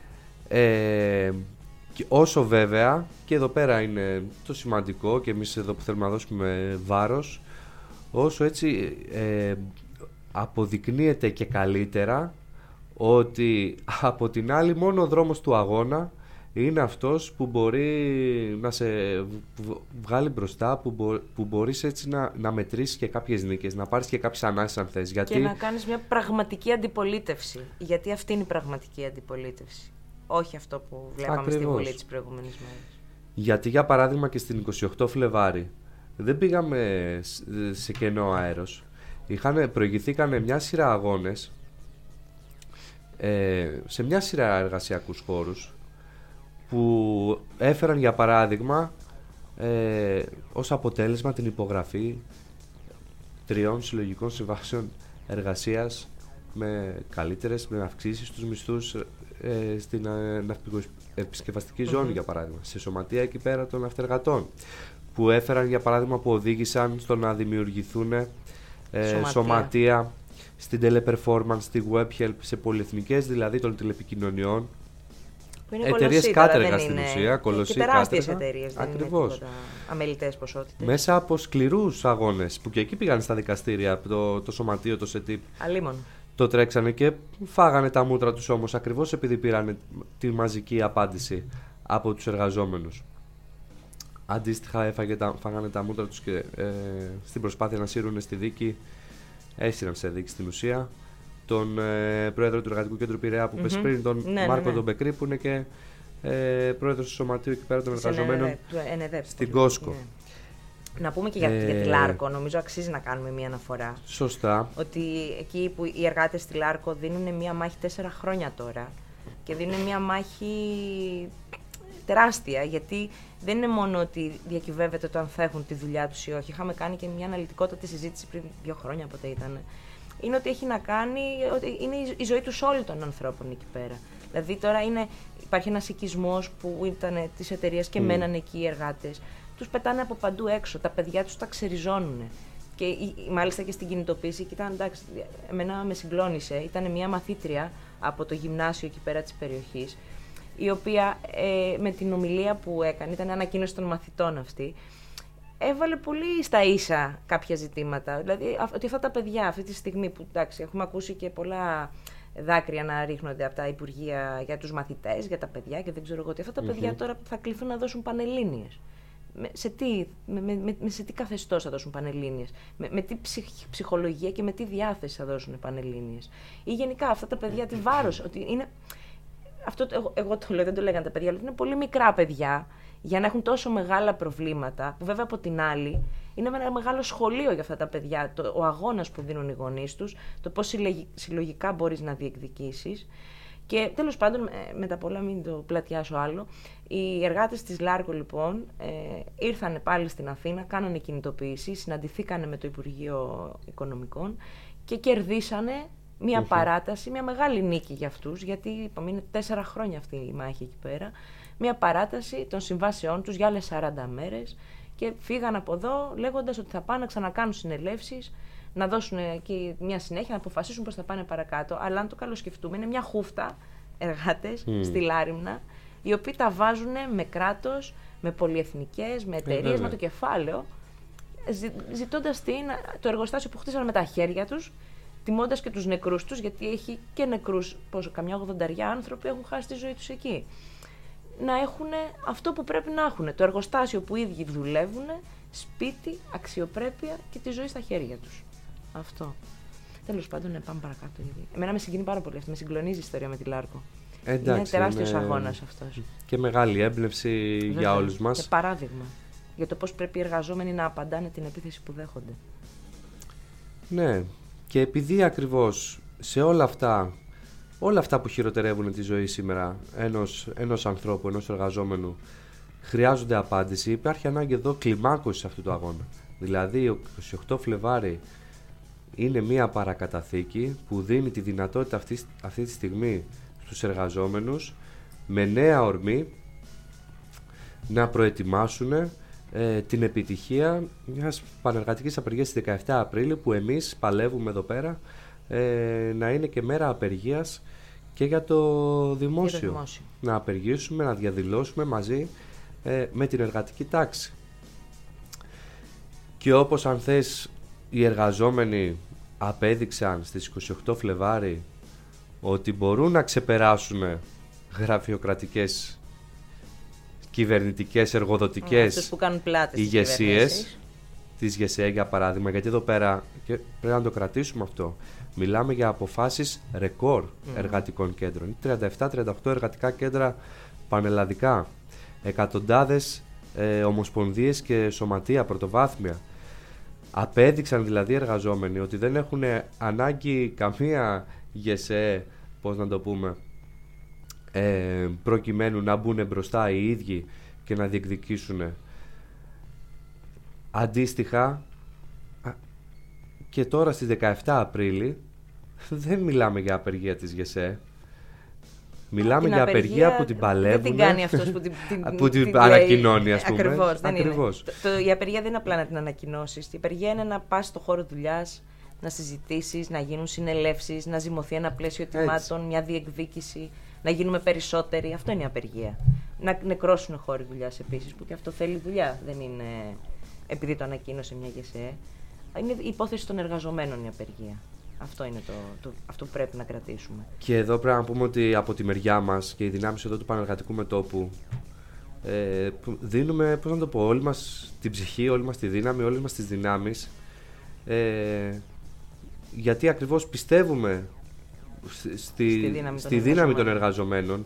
Ε, και όσο βέβαια, και εδώ πέρα είναι το σημαντικό και εμείς εδώ που θέλουμε να δώσουμε βάρος, όσο έτσι ε, αποδεικνύεται και καλύτερα ότι από την άλλη μόνο ο δρόμος του αγώνα είναι αυτός που μπορεί να σε βγάλει μπροστά, που, μπο, που μπορείς έτσι να, να μετρήσεις και κάποιες νίκες, να πάρεις και κάποιες ανάσεις αν θες. Γιατί... Και να κάνεις μια πραγματική αντιπολίτευση, γιατί αυτή είναι η πραγματική αντιπολίτευση, όχι αυτό που βλέπαμε Ακριβώς. στη Βουλή τις προηγούμενες μέρες. Γιατί για παράδειγμα και στην εικοστή ογδόη Φλεβάρη δεν πήγαμε σε κενό αέρος. Είχαν, προηγηθήκαν μια σειρά αγώνες ε, σε μια σειρά εργασιακούς χώρους που έφεραν για παράδειγμα ε, ως αποτέλεσμα την υπογραφή τριών συλλογικών συμβάσεων εργασίας με καλύτερες, με αυξήσεις στους μισθούς ε, στην ε, ναυπηγοεπισκευαστική ζώνη, mm-hmm. για παράδειγμα, σε σωματεία εκεί πέρα των ναυτεργατών, που έφεραν για παράδειγμα, που οδήγησαν στο να δημιουργηθούν ε, σωματεία. σωματεία στην teleperformance, στη webhelp, σε πολυεθνικές δηλαδή των τηλεπικοινωνιών, εταιρείες κάτεργα στην ουσία, κολοσσί και τεράστιες εταιρείες, δεν Ακριβώς. είναι αμελητές ποσότητες. Μέσα από σκληρούς αγώνες που και εκεί πήγαν στα δικαστήρια, το, το σωματείο, το ΣΕΤΙΠ. Αλίμον. Το τρέξανε και φάγανε τα μούτρα τους όμως, ακριβώς επειδή πήραν τη μαζική απάντηση από τους εργαζόμενους. Αντίστοιχα έφαγε τα, φάγανε τα μούτρα τους και ε, στην προσπάθεια να σύρουν στη δίκη, έσυραν σε δίκη στην ουσία, τον ε, πρόεδρο του Εργατικού Κέντρου Πειραιά που mm-hmm. πες πριν, τον ναι, Μάρκο ναι, ναι. τον Μπεκρή, που είναι και ε, πρόεδρος του Σωματείου εκεί πέρα των εργαζομένων ΕΝΕΔΕΠ, στην Κόσκο. Ναι. Να πούμε και για, ε, για τη Λάρκο, νομίζω αξίζει να κάνουμε μία αναφορά. Σωστά. Ότι εκεί που οι εργάτες στη Λάρκο δίνουν μία μάχη τέσσερα χρόνια τώρα και δίνουν μία μάχη τεράστια, γιατί δεν είναι μόνο ότι διακυβεύεται το αν θα έχουν τη δουλειά τους ή όχι. Είχαμε κάνει και μια αναλυτικότατη συζήτηση πριν δύο χρόνια, πότε ήταν. Είναι ότι έχει να κάνει, ότι είναι η ζωή τους όλων των ανθρώπων εκεί πέρα. Δηλαδή τώρα είναι, υπάρχει ένας οικισμός που ήταν της εταιρείας και mm. μένανε εκεί οι εργάτες. Τους πετάνε από παντού έξω, τα παιδιά τους τα ξεριζώνουν. Και μάλιστα και στην κινητοποίηση, και ήταν, εντάξει, εμένα με συγκλώνησε, ήταν μια μαθήτρια από το γυμνάσιο εκεί πέρα της περιοχής, η οποία ε, με την ομιλία που έκανε, ήταν ανακοίνωση των μαθητών αυτή, έβαλε πολύ στα ίσα κάποια ζητήματα. Δηλαδή ότι αυτά τα παιδιά αυτή τη στιγμή που, εντάξει, έχουμε ακούσει και πολλά δάκρυα να ρίχνονται από τα υπουργεία για τους μαθητές, για τα παιδιά και δεν ξέρω εγώ τι, αυτά τα mm-hmm. παιδιά τώρα θα κληθούν να δώσουν πανελλήνιες. Με, σε, τι, με, με, με, σε τι καθεστώς θα δώσουν πανελλήνιες, με, με τι ψυχ, ψυχολογία και με τι διάθεση θα δώσουν πανελλήνιες. Ή γενικά αυτά τα παιδιά, τι βάρος, ότι είναι... Αυτό εγώ, εγώ το λέω, δεν το λέγανε τα παιδιά, αλλά είναι πολύ μικρά παιδιά για να έχουν τόσο μεγάλα προβλήματα, που βέβαια από την άλλη είναι ένα μεγάλο σχολείο για αυτά τα παιδιά, το, ο αγώνας που δίνουν οι γονείς τους, το πώς συλλογικά μπορείς να διεκδικήσεις. Και τέλος πάντων, με τα πολλά, μην το πλατιάσω άλλο, οι εργάτες της Λάρκο λοιπόν ε, ήρθαν πάλι στην Αθήνα, κάνανε κινητοποίηση, συναντηθήκανε με το Υπουργείο Οικονομικών και κερδίσανε Μία Mm-hmm. παράταση, μια μεγάλη νίκη για αυτούς, γιατί είπαμε είναι τέσσερα χρόνια αυτή η μάχη εκεί πέρα. Μία παράταση των συμβάσεών τους για άλλες σαράντα μέρες και φύγαν από εδώ λέγοντας ότι θα πάνε να ξανακάνουν συνελεύσεις, να δώσουν εκεί μια συνέχεια, να αποφασίσουν πώς θα πάνε παρακάτω. Αλλά αν το καλοσκεφτούμε, είναι μια χούφτα εργάτες mm. στη Λάριμνα, οι οποίοι τα βάζουν με κράτος, με πολυεθνικές, με εταιρείες, με το κεφάλαιο, ζη, ζητώντας την, το εργοστάσιο που χτίσαν με τα χέρια τους, τιμώντας και τους νεκρούς τους, γιατί έχει και νεκρούς, πόσο, καμιά ογδονταριά άνθρωποι έχουν χάσει τη ζωή τους εκεί. Να έχουν αυτό που πρέπει να έχουν, το εργοστάσιο που οι ίδιοι δουλεύουν, σπίτι, αξιοπρέπεια και τη ζωή στα χέρια τους. Αυτό. Τέλος πάντων, ναι, πάμε παρακάτω. Γιατί... Εμένα με συγκινεί πάρα πολύ αυτή, με συγκλονίζει η ιστορία με τη Λάρκο. Εντάξει, είναι τεράστιος είναι... αγώνας αυτός. Και μεγάλη έμπνευση Βέβαια. για όλους μας. Και παράδειγμα για το πώς πρέπει οι εργαζόμενοι να απαντάνε την επίθεση που δέχονται. Ναι, και επειδή ακριβώς σε όλα αυτά, όλα αυτά που χειροτερεύουν τη ζωή σήμερα ενός, ενός ανθρώπου, ενός εργαζόμενου, χρειάζονται απάντηση, υπάρχει ανάγκη εδώ κλιμάκωση σε αυτού του αγώνα. Δηλαδή, ο είκοσι οκτώ Φλεβάρι είναι μια παρακαταθήκη που δίνει τη δυνατότητα αυτή, αυτή τη στιγμή στους εργαζόμενους με νέα ορμή να προετοιμάσουν ε, την επιτυχία μιας πανεργατικής απεργίας στις δεκαεφτά Απρίλη, που εμείς παλεύουμε εδώ πέρα ε, να είναι και μέρα απεργίας και για το δημόσιο. Για το δημόσιο. Να απεργήσουμε, να διαδηλώσουμε μαζί ε, με την εργατική τάξη. Και όπως αν θες οι εργαζόμενοι απέδειξαν στις είκοσι οκτώ Φλεβάρι ότι μπορούν να ξεπεράσουν γραφειοκρατικές, κυβερνητικές, εργοδοτικές ηγεσίες της ΓΕΣΕ, για παράδειγμα, γιατί εδώ πέρα και πρέπει να το κρατήσουμε αυτό, μιλάμε για αποφάσεις ρεκόρ mm. εργατικών κέντρων, τριάντα επτά τριάντα οκτώ εργατικά κέντρα πανελλαδικά, εκατοντάδες ε, ομοσπονδίες και σωματεία πρωτοβάθμια. Απέδειξαν δηλαδή οι εργαζόμενοι ότι δεν έχουν ανάγκη καμία ΓΕΣΕ, πώς να το πούμε, ε, προκειμένου να μπουν μπροστά οι ίδιοι και να διεκδικήσουν. Αντίστοιχα, και τώρα στις δεκαεφτά Απρίλη δεν μιλάμε για απεργία της ΓΕΣΕ. Μιλάμε την για απεργία, απεργία που την παλεύουν. Δεν την κάνει αυτός που την, την, που την, την ανακοινώνει, ας πούμε. Ακριβώς, δεν Ακριβώς. Είναι. Το, το, η απεργία δεν είναι απλά να την ανακοινώσεις. Η απεργία είναι να πας στο χώρο δουλειάς, να συζητήσεις, να γίνουν συνελεύσεις, να ζυμωθεί ένα πλαίσιο ετοιμάτων, μια διεκδίκηση, να γίνουμε περισσότεροι. Αυτό είναι η απεργία. Να νεκρώσουν χώροι δουλειάς επίσης, που και αυτό θέλει δουλειά. Δεν είναι επειδή το ανακοίνωσε μια ΓΕΣΕ. Είναι η υπόθεση των εργαζομένων η απεργία. Αυτό είναι το, το, αυτό που πρέπει να κρατήσουμε. Και εδώ πρέπει να πούμε ότι από τη μεριά μας και οι δυνάμεις εδώ του Πανεργατικού Μετώπου ε, δίνουμε, πώς να το πω, όλη μας την ψυχή, όλη μας τη δύναμη, όλες μας τις δυνάμεις, ε, γιατί ακριβώς πιστεύουμε στη, στη δύναμη, στη των, δύναμη των εργαζομένων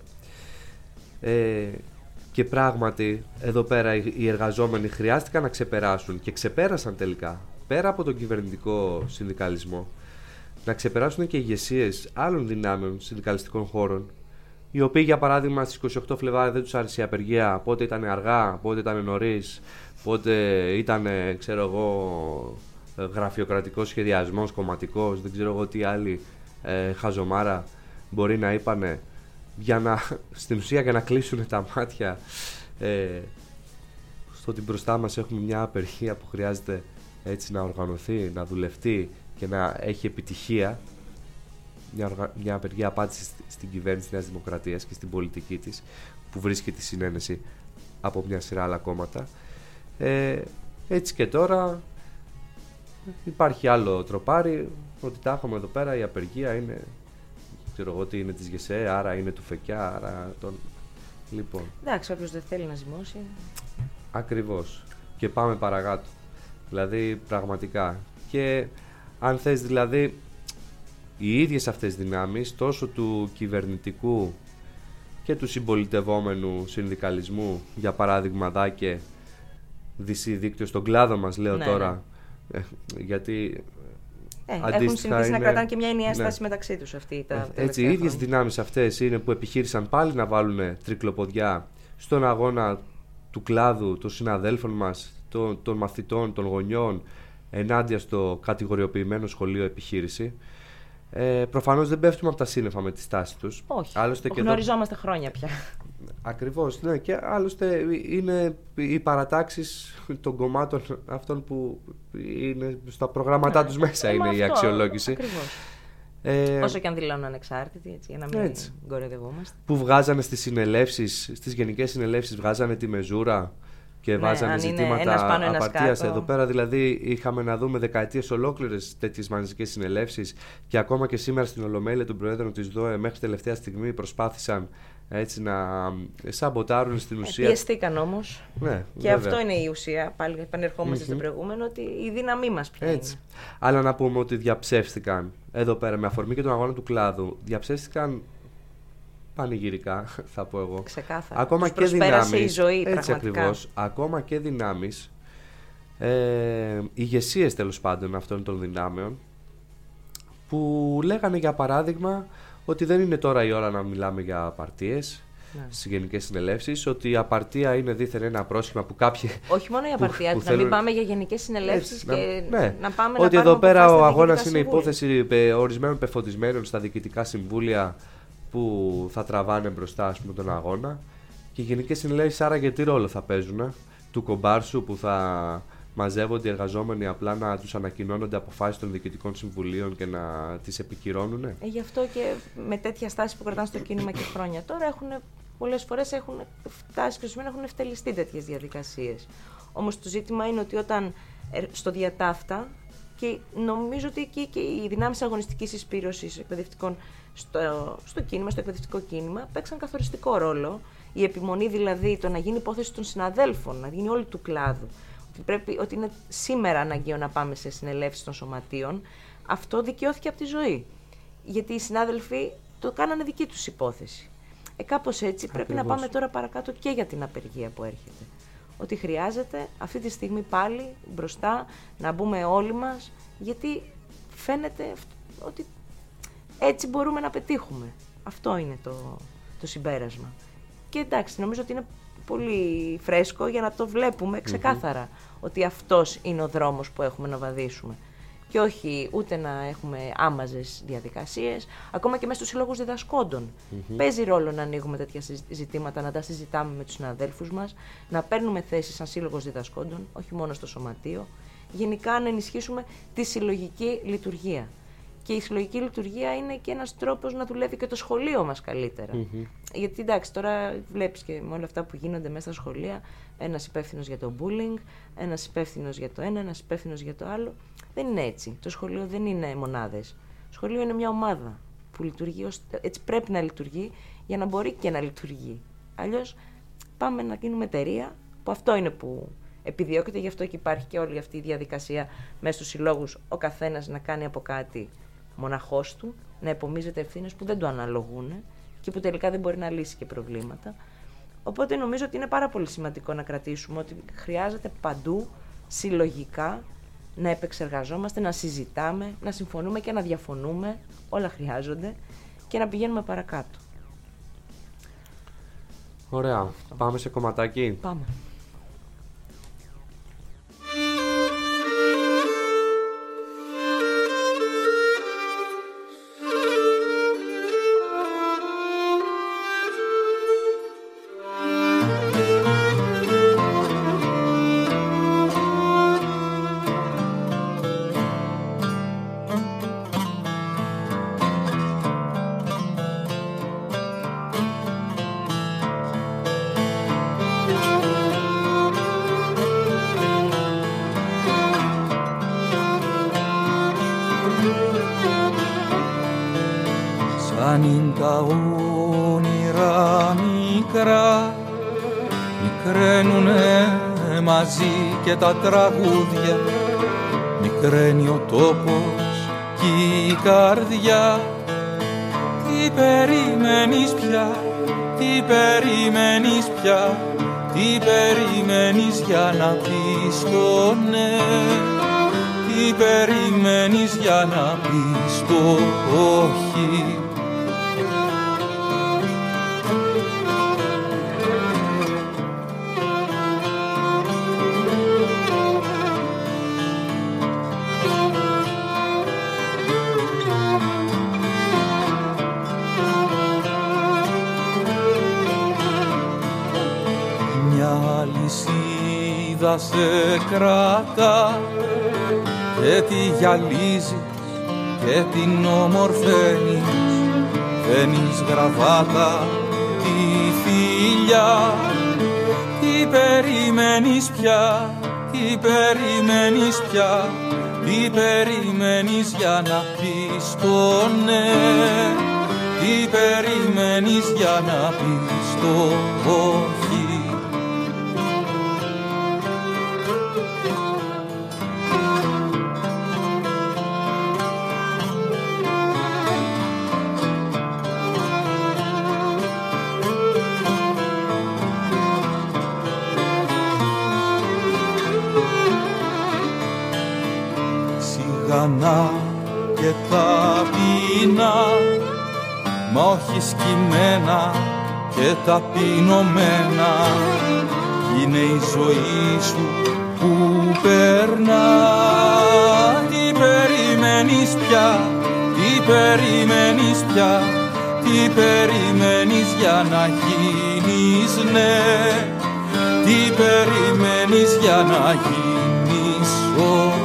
ε, και πράγματι εδώ πέρα οι εργαζόμενοι χρειάστηκαν να ξεπεράσουν και ξεπέρασαν τελικά, πέρα από τον κυβερνητικό συνδικαλισμό, να ξεπεράσουν και ηγεσίες άλλων δυνάμεων συνδικαλιστικών χώρων, οι οποίοι για παράδειγμα στις είκοσι οκτώ Φλεβάρι δεν τους άρεσε η απεργία, πότε ήταν αργά, πότε ήταν νωρίς, πότε ήταν, ξέρω εγώ, γραφειοκρατικός σχεδιασμός, κομματικός, δεν ξέρω εγώ τι άλλη ε, χαζομάρα μπορεί να είπανε, για να, στην ουσία για να κλείσουν τα μάτια ε, στο ότι μπροστά μας έχουμε μια απεργία που χρειάζεται έτσι να οργανωθεί, να δουλευτεί και να έχει επιτυχία, μια, οργα... μια απεργία απάντηση στην κυβέρνηση της Νέας Δημοκρατίας και στην πολιτική της, που βρίσκει τη συνένεση από μια σειρά άλλα κόμματα. Ε, έτσι και τώρα υπάρχει άλλο τροπάρι, ότι τα έχουμε εδώ πέρα, η απεργία είναι, ξέρω εγώ τι είναι της ΓΕΣΕ, άρα είναι του ΦΕΚΙΑ, άρα τον... Λοιπόν. Εντάξει, όποιος δεν θέλει να ζυμώσει. Ακριβώς. Και πάμε παρακάτω. Δηλαδή, πραγματικά. Και αν θες δηλαδή, οι ίδιες αυτές δυνάμεις, τόσο του κυβερνητικού και του συμπολιτευόμενου συνδικαλισμού, για παράδειγμα ΔΑΚΕ, Δυσί δίκτυο στον κλάδο μας, λέω ναι, τώρα, ναι. Ε, γιατί ε, έχουν συνηθίσει είναι... να κρατάνε και μια ενιαία στάση ναι. μεταξύ τους αυτοί τα ε, έτσι, οι ίδιες δυνάμεις αυτές είναι που επιχείρησαν πάλι να βάλουν τρικλοποδιά στον αγώνα του κλάδου, των συναδέλφων μας, των, των μαθητών, των γονιών, ενάντια στο κατηγοριοποιημένο σχολείο επιχείρηση. Ε, προφανώς δεν πέφτουμε από τα σύννεφα με τη στάση τους. Όχι. Άλλωστε και γνωριζόμαστε εδώ... χρόνια πια. Ακριβώς, ναι. Και άλλωστε είναι οι παρατάξεις των κομμάτων αυτών που είναι στα προγράμματά ναι, τους μέσα ε, είναι αυτό, η αξιολόγηση. Ακριβώς. Ε, Όσο και αν δηλώνουν ανεξάρτητοι, έτσι, για να μην γκορεδευόμαστε. Που βγάζανε στις συνελεύσεις, στις γενικές συνελεύσεις, βγάζανε τη μεζούρα και ναι, βάζανε ζητήματα απαρτίας. Εδώ πέρα δηλαδή είχαμε να δούμε δεκαετίες ολόκληρες τέτοιες μαζικές συνελεύσεις και ακόμα και σήμερα στην Ολομέλεια των Προέδρων της ΔΟΕ μέχρι τελευταία στιγμή προσπάθησαν έτσι να σαμποτάρουν στην ουσία. Πιεστήκαν όμως. Ναι, και βέβαια. Αυτό είναι η ουσία. Πάλι επανερχόμαστε mm-hmm. στο προηγούμενο, ότι η δύναμή μας πια έτσι. Είναι. Αλλά να πούμε ότι διαψεύστηκαν εδώ πέρα με αφορμή και τον αγώνα του κλάδου. Διαψεύστηκαν πανηγυρικά, θα πω εγώ. Ξεκάθαρα. Ακόμα τους και δυνάμεις. Η ζωή, έτσι πραγματικά. Ακριβώς. Ακόμα και δυνάμεις. Ε, ηγεσίες τέλος πάντων αυτών των δυνάμεων που λέγανε για παράδειγμα ότι δεν είναι τώρα η ώρα να μιλάμε για απαρτίες ναι. στις γενικές συνελεύσεις, ότι η απαρτία είναι δίθεν ένα πρόσχημα που κάποιοι. Όχι μόνο η απαρτία, να θέλουν... μην πάμε για γενικές συνελεύσεις και να, ναι. να πάμε ότι να εδώ πέρα ο αγώνας είναι συμβούλια. Υπόθεση ορισμένων πεφωτισμένων στα διοικητικά συμβούλια που θα τραβάνε μπροστά ας πούμε, τον αγώνα. Και οι γενικές συνελεύσεις άρα τι ρόλο θα παίζουν, του κομπάρσου που θα μαζεύονται οι εργαζόμενοι απλά να τους ανακοινώνονται αποφάσεις των διοικητικών συμβουλίων και να τις επικυρώνουν. Ε, γι' αυτό και με τέτοια στάση που κρατάνε στο κίνημα και χρόνια τώρα έχουν, πολλές φορές έχουν φτάσει και έχουν ευτελιστεί τέτοιες διαδικασίες. Όμως το ζήτημα είναι ότι όταν στο διατάφτα και νομίζω ότι εκεί και οι δυνάμεις αγωνιστικής εισπύρωσης εκπαιδευτικών στο, στο κίνημα, στο εκπαιδευτικό κίνημα παίξαν καθοριστικό ρόλο. Η επιμονή δηλαδή το να γίνει υπόθεση των συναδέλφων, να γίνει όλη του κλάδου. Ότι, πρέπει, ότι είναι σήμερα αναγκαίο να πάμε σε συνελεύσεις των σωματείων, αυτό δικαιώθηκε από τη ζωή. Γιατί οι συνάδελφοι το κάνανε δική τους υπόθεση. Ε, κάπως έτσι Ακριβώς. πρέπει να πάμε τώρα παρακάτω και για την απεργία που έρχεται. Ότι χρειάζεται αυτή τη στιγμή πάλι μπροστά να μπούμε όλοι μας, γιατί φαίνεται ότι έτσι μπορούμε να πετύχουμε. Αυτό είναι το, το συμπέρασμα. Και εντάξει, νομίζω ότι είναι πολύ φρέσκο για να το βλέπουμε ξεκάθαρα mm-hmm. ότι αυτός είναι ο δρόμος που έχουμε να βαδίσουμε. Και όχι ούτε να έχουμε άμαζες διαδικασίες, ακόμα και μέσα στους συλλόγους διδασκόντων. Mm-hmm. Παίζει ρόλο να ανοίγουμε τέτοια ζητήματα, να τα συζητάμε με τους συναδέλφους μας, να παίρνουμε θέσεις σαν σύλλογος διδασκόντων, όχι μόνο στο σωματείο, γενικά να ενισχύσουμε τη συλλογική λειτουργία. Και η συλλογική λειτουργία είναι και ένας τρόπος να δουλεύει και το σχολείο μας καλύτερα. Mm-hmm. Γιατί εντάξει, τώρα βλέπεις και με όλα αυτά που γίνονται μέσα στα σχολεία, ένας υπεύθυνος για το bullying, ένας υπεύθυνος για το ένα, ένας υπεύθυνος για το άλλο. Δεν είναι έτσι. Το σχολείο δεν είναι μονάδες. Το σχολείο είναι μια ομάδα που λειτουργεί, έτσι πρέπει να λειτουργεί για να μπορεί και να λειτουργεί. Αλλιώς πάμε να γίνουμε εταιρεία, που αυτό είναι που επιδιώκεται, γι' αυτό και υπάρχει και όλη αυτή η διαδικασία μέσα στους συλλόγους, ο καθένας να κάνει από κάτι μοναχός του, να επομίζεται ευθύνες που δεν του αναλογούν και που τελικά δεν μπορεί να λύσει και προβλήματα. Οπότε νομίζω ότι είναι πάρα πολύ σημαντικό να κρατήσουμε ότι χρειάζεται παντού συλλογικά να επεξεργαζόμαστε, να συζητάμε, να συμφωνούμε και να διαφωνούμε, όλα χρειάζονται και να πηγαίνουμε παρακάτω. Ωραία. Αυτό. Πάμε σε κομματάκι. Πάμε. Σαν είναι τα όνειρα μικρά, μικραίνουνε μαζί και τα τραγούδια, μικραίνει ο τόπος κι η καρδιά. Τι περιμένεις πια, τι περιμένεις πια, τι περιμένεις για να πεις το ναι, τι περιμένεις για να πεις το όχι. παγίδα σε κρατά και τη γυαλίζεις και την ομορφαίνεις, δένεις γραβάτα τη φιλιά. Τι περιμένεις πια, τι περιμένεις πια, τι περιμένεις για να πεις το ναι, τι περιμένεις για να πεις το όχι. Σιγανά και ταπεινά, μα όχι σκυμμένα και ταπεινωμένα, είναι η ζωή σου που περνά. Τι περιμένεις πια, τι περιμένεις πια, τι περιμένεις για να γίνεις ναι, τι περιμένεις για να γίνεις όχι.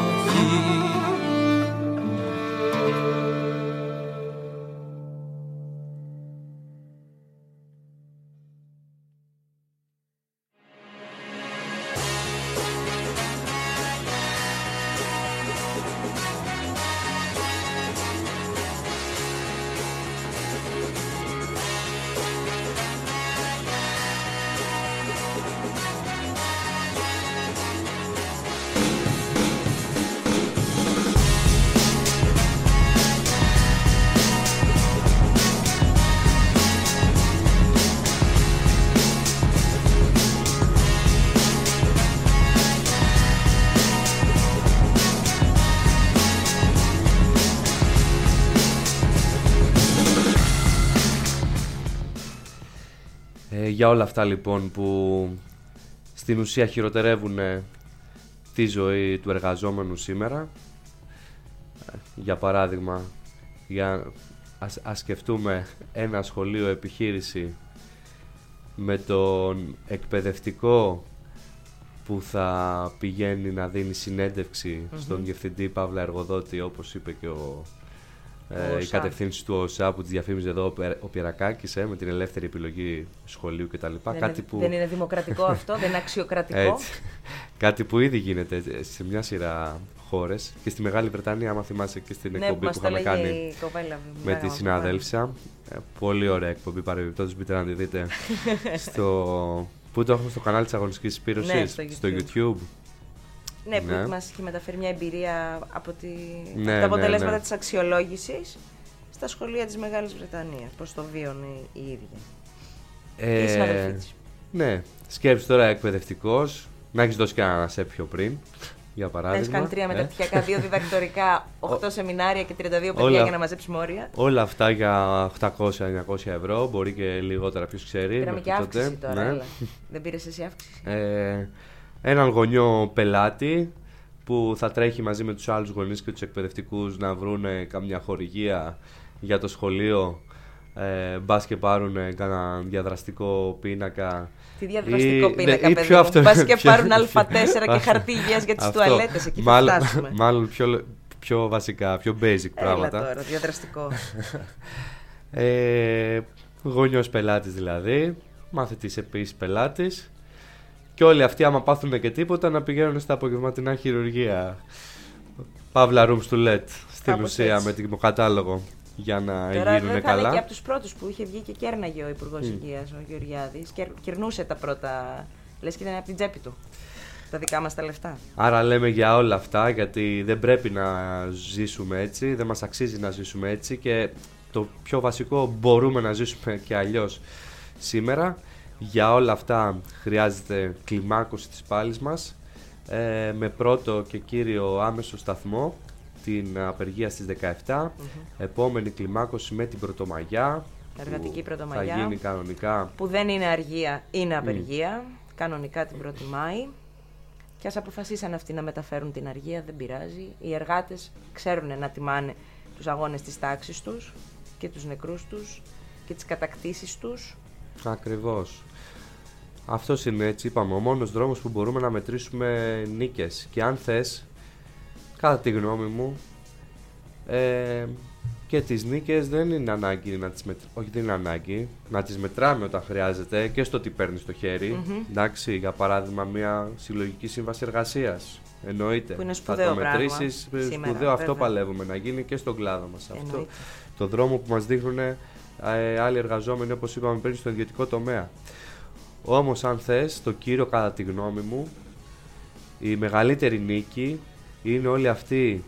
Για όλα αυτά λοιπόν που στην ουσία χειροτερεύουν τη ζωή του εργαζόμενου σήμερα. Για παράδειγμα, για, ας, ας σκεφτούμε ένα σχολείο επιχείρηση με τον εκπαιδευτικό που θα πηγαίνει να δίνει συνέντευξη mm-hmm. στον διευθυντή Παύλα εργοδότη, όπως είπε και ο Ε, η κατευθύνση του ΟΣΑ που τη διαφήμιζε εδώ ο Πιερακάκης, ε, με την ελεύθερη επιλογή σχολείου κτλ. Δεν, Κάτι είναι, που... δεν είναι δημοκρατικό αυτό, δεν είναι αξιοκρατικό. Έτσι. Κάτι που ήδη γίνεται σε μια σειρά χώρες και στη Μεγάλη Βρετανία, άμα θυμάσαι και στην ναι, εκπομπή που, που είχαμε κάνει κοπέλα, με τη συναδέλφισσα. Ε, πολύ ωραία εκπομπή, παρεμπιπτόντως μπείτε να τη δείτε στο... Πού το έχουμε, στο κανάλι της Αγωνιστικής Συσπήρωσης, ναι, στο, στο YouTube. YouTube. Ναι, που ναι. μας έχει μεταφέρει μια εμπειρία από, τη... ναι, από τα αποτελέσματα ναι, ναι. της αξιολόγησης στα σχολεία της Μεγάλης Βρετανίας, πώς το βίωνε η ίδια. Ε, η συναδελφή της. Ναι, σκέψου τώρα εκπαιδευτικός, να έχεις δώσει και ένα ανασέπιο πριν, για παράδειγμα. Έχεις κάνει τρία ε. μεταπτυχιακά, δύο διδακτορικά, οκτώ σεμινάρια και τριάντα δύο παιδιά όλα, για να μαζέψει μόρια. Όλα αυτά για οκτακόσια με εννιακόσια ευρώ, μπορεί και λιγότερα, ποιος ξέρει. Πήραμε και αύξηση τότε. τώρα, ναι. έλα. Δεν πήρες εσύ αύξηση. Ε, έναν γονιό πελάτη που θα τρέχει μαζί με τους άλλους γονείς και τους εκπαιδευτικούς να βρούνε καμιά χορηγία για το σχολείο, ε, μπας και πάρουν κανένα διαδραστικό πίνακα. Τι διαδραστικό ή, πίνακα, ναι, παιδί μου. αυτό, μπας και πιο, πάρουν α τέσσερα και χαρτί υγείας για τις τουαλέτες, εκεί μάλλον, θα φτάσουμε. Μάλλον πιο, πιο βασικά, πιο basic πράγματα. Έλα τώρα, διαδραστικό. ε, γονιός πελάτης δηλαδή, μαθητής επίσης πελάτης. Και όλοι αυτοί, άμα πάθουν και τίποτα, να πηγαίνουν στα απογευματινά χειρουργεία. Παύλα rooms to let, στην Κάπως ουσία, έτσι. με την κατάλογο, για να τώρα γίνουν δεν καλά. θα είναι και από τους πρώτους που είχε βγει και κέρναγε ο Υπουργός mm. Υγείας, ο Γεωργιάδης. Κερ, κερνούσε τα πρώτα, λες και ήταν από την τσέπη του, τα δικά μας τα λεφτά. Άρα λέμε για όλα αυτά, γιατί δεν πρέπει να ζήσουμε έτσι, δεν μας αξίζει να ζήσουμε έτσι και το πιο βασικό, μπορούμε να ζήσουμε και αλλιώς σήμερα. Για όλα αυτά χρειάζεται κλιμάκωση της πάλης μας, ε, με πρώτο και κύριο άμεσο σταθμό την απεργία στις δεκαεπτά, mm-hmm. επόμενη κλιμάκωση με την Πρωτομαγιά, εργατική Πρωτομαγιά, θα γίνει κανονικά, που δεν είναι αργία, είναι απεργία, mm. κανονικά την πρώτη Μάη. Και ας αποφασίσαν αυτοί να μεταφέρουν την αργία, δεν πειράζει. Οι εργάτες ξέρουν να τιμάνε τους αγώνες της τάξης τους και τους νεκρούς τους και τις κατακτήσεις τους. Ακριβώς. αυτός είναι, έτσι είπαμε, ο μόνος δρόμος που μπορούμε να μετρήσουμε νίκες. Και αν θες, κατά τη γνώμη μου, ε, και τις νίκες δεν είναι ανάγκη να τις μετράμε, όχι δεν είναι ανάγκη, να τις μετράμε όταν χρειάζεται και στο τι παίρνει στο χέρι. Mm-hmm. Εντάξει, για παράδειγμα, μια συλλογική σύμβαση εργασίας. Εννοείται. Που είναι σπουδαίο θα το μετρήσεις, σήμερα, σπουδαίο, αυτό βέβαια. παλεύουμε να γίνει και στον κλάδο μας. Αυτό, το δρόμο που μας δείχνουν ε, άλλοι εργαζόμενοι, όπως είπαμε πριν, στον ιδιωτικό τομέα. Όμως, αν θες, το κύριο κατά τη γνώμη μου, η μεγαλύτερη νίκη είναι όλη αυτή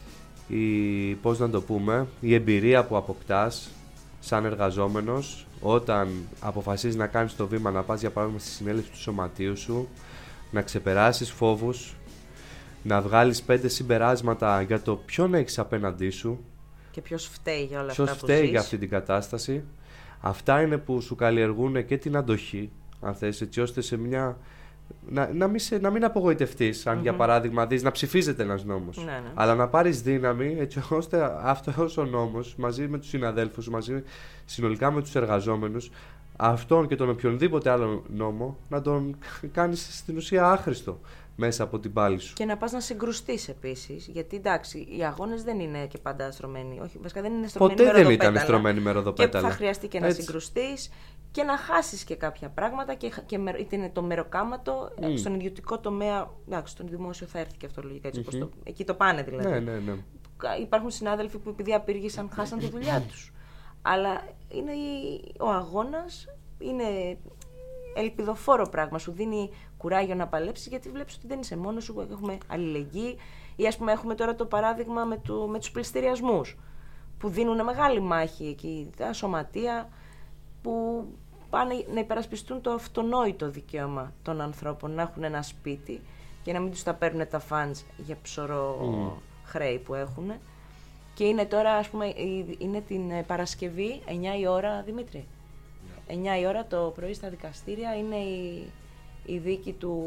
η, πώς να το πούμε, η εμπειρία που αποκτάς σαν εργαζόμενος όταν αποφασίζεις να κάνεις το βήμα να πας για παράδειγμα στη συνέλευση του σωματείου σου, να ξεπεράσεις φόβους, να βγάλεις πέντε συμπεράσματα για το ποιον έχεις απέναντί σου και ποιος φταίει για όλα ποιος αυτά που φταίει ζεις. για αυτή την κατάσταση. Αυτά είναι που σου καλλιεργούν και την αντοχή, αν θες, έτσι ώστε σε μια... Να, να, μην, σε, να μην απογοητευτείς, αν mm-hmm. για παράδειγμα δεις να ψηφίζεται ένας νόμος. Ναι, ναι. Αλλά να πάρεις δύναμη έτσι ώστε αυτός ο νόμος μαζί με τους συναδέλφους, μαζί συνολικά με τους εργαζόμενους, αυτόν και τον οποιονδήποτε άλλο νόμο να τον κάνεις στην ουσία άχρηστο μέσα από την πάλη σου. Και να πας να συγκρουστείς επίσης, γιατί εντάξει, οι αγώνες δεν είναι και πάντα στρωμένοι. Όχι, βασικά δεν είναι στρωμένοι Ποτέ με δεν ήταν στρωμένοι με ροδοπέταλα. Και θα χρειαστεί και να έτσι. συγκρουστείς και να χάσεις και κάποια πράγματα, και, και είτε είναι το μεροκάματο, mm. στον ιδιωτικό τομέα, εντάξει, στον δημόσιο θα έρθει και αυτό λογικά, έτσι, mm-hmm. το, εκεί το πάνε δηλαδή. Ναι, ναι, ναι. Υπάρχουν συνάδελφοι που επειδή απήργησαν χάσαν τη δουλειά τους. Αλλά είναι η, ο αγώνας, είναι ελπιδοφόρο πράγμα, σου δίνει κουράγιο να παλέψεις, γιατί βλέπεις ότι δεν είσαι μόνος σου, έχουμε αλληλεγγύη. Ή ας πούμε έχουμε τώρα το παράδειγμα με, το, με τους πληστηριασμούς, που δίνουν μεγάλη μάχη εκεί, τα σωματεία, που πάνε να υπερασπιστούν το αυτονόητο δικαίωμα των ανθρώπων να έχουν ένα σπίτι και να μην τους τα παίρνουν τα φαντς για ψωρό mm. χρέη που έχουν. Και είναι τώρα, ας πούμε, είναι την Παρασκευή, εννιά η ώρα, Δημήτρη. Yeah. εννιά η ώρα το πρωί στα δικαστήρια είναι η, η δίκη του...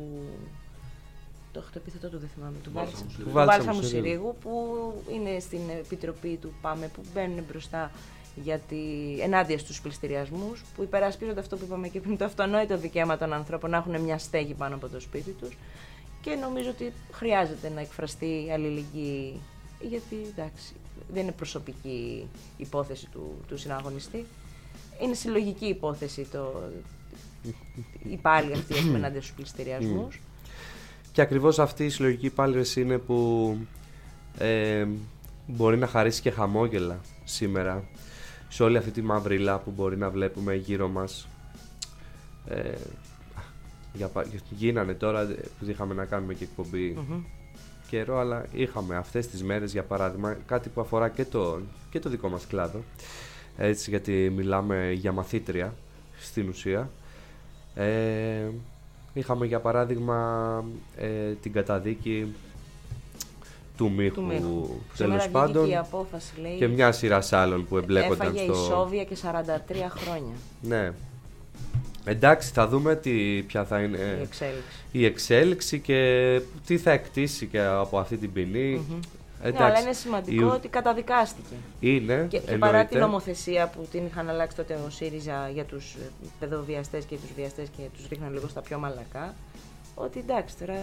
Το έχω το επίθετο του, δεν θυμάμαι, του Βάλσαμου Συρίγου, που είναι στην επιτροπή του ΠΑΜΕ, που μπαίνουν μπροστά γιατί ενάντια στους πληστηριασμούς, που υπερασπίζονται αυτό που είπαμε και πριν, το αυτονόητο δικαίωμα των ανθρώπων να έχουν μια στέγη πάνω από το σπίτι τους. Και νομίζω ότι χρειάζεται να εκφραστεί αλληλεγγύη, γιατί εντάξει, δεν είναι προσωπική υπόθεση του, του συναγωνιστή. Είναι συλλογική υπόθεση το, η πάλι αυτή ενάντια στους πληστηριασμούς. Και ακριβώς αυτή η συλλογική υπάληρες είναι που ε, μπορεί να χαρίσει και χαμόγελα σήμερα σε όλη αυτή τη μαυρίλα που μπορεί να βλέπουμε γύρω μας. Ε, για, γίνανε τώρα που είχαμε να κάνουμε και εκπομπή mm-hmm. καιρό, αλλά είχαμε αυτές τις μέρες για παράδειγμα κάτι που αφορά και το, και το δικό μας κλάδο, έτσι, γιατί μιλάμε για μαθήτρια στην ουσία. Ε, είχαμε για παράδειγμα ε, την καταδίκη του Μίχου, τέλος πάντων, η απόφαση, λέει, και μια σειρά άλλων που εμπλέκονταν έφαγε στο... ισόβια και σαράντα τρία χρόνια. Ναι. Εντάξει, θα δούμε τι, ποια θα είναι η εξέλιξη. η εξέλιξη και τι θα εκτίσει και από αυτή την ποινή. Mm-hmm. Εντάξει, ναι, αλλά είναι σημαντικό η... ότι καταδικάστηκε. Είναι, και, και παρά την νομοθεσία που την είχαν αλλάξει τότε ο ΣΥΡΙΖΑ για τους παιδοβιαστές και τους βιαστές και τους ρίχναν λίγο στα πιο μαλακά, ότι εντάξει τώρα...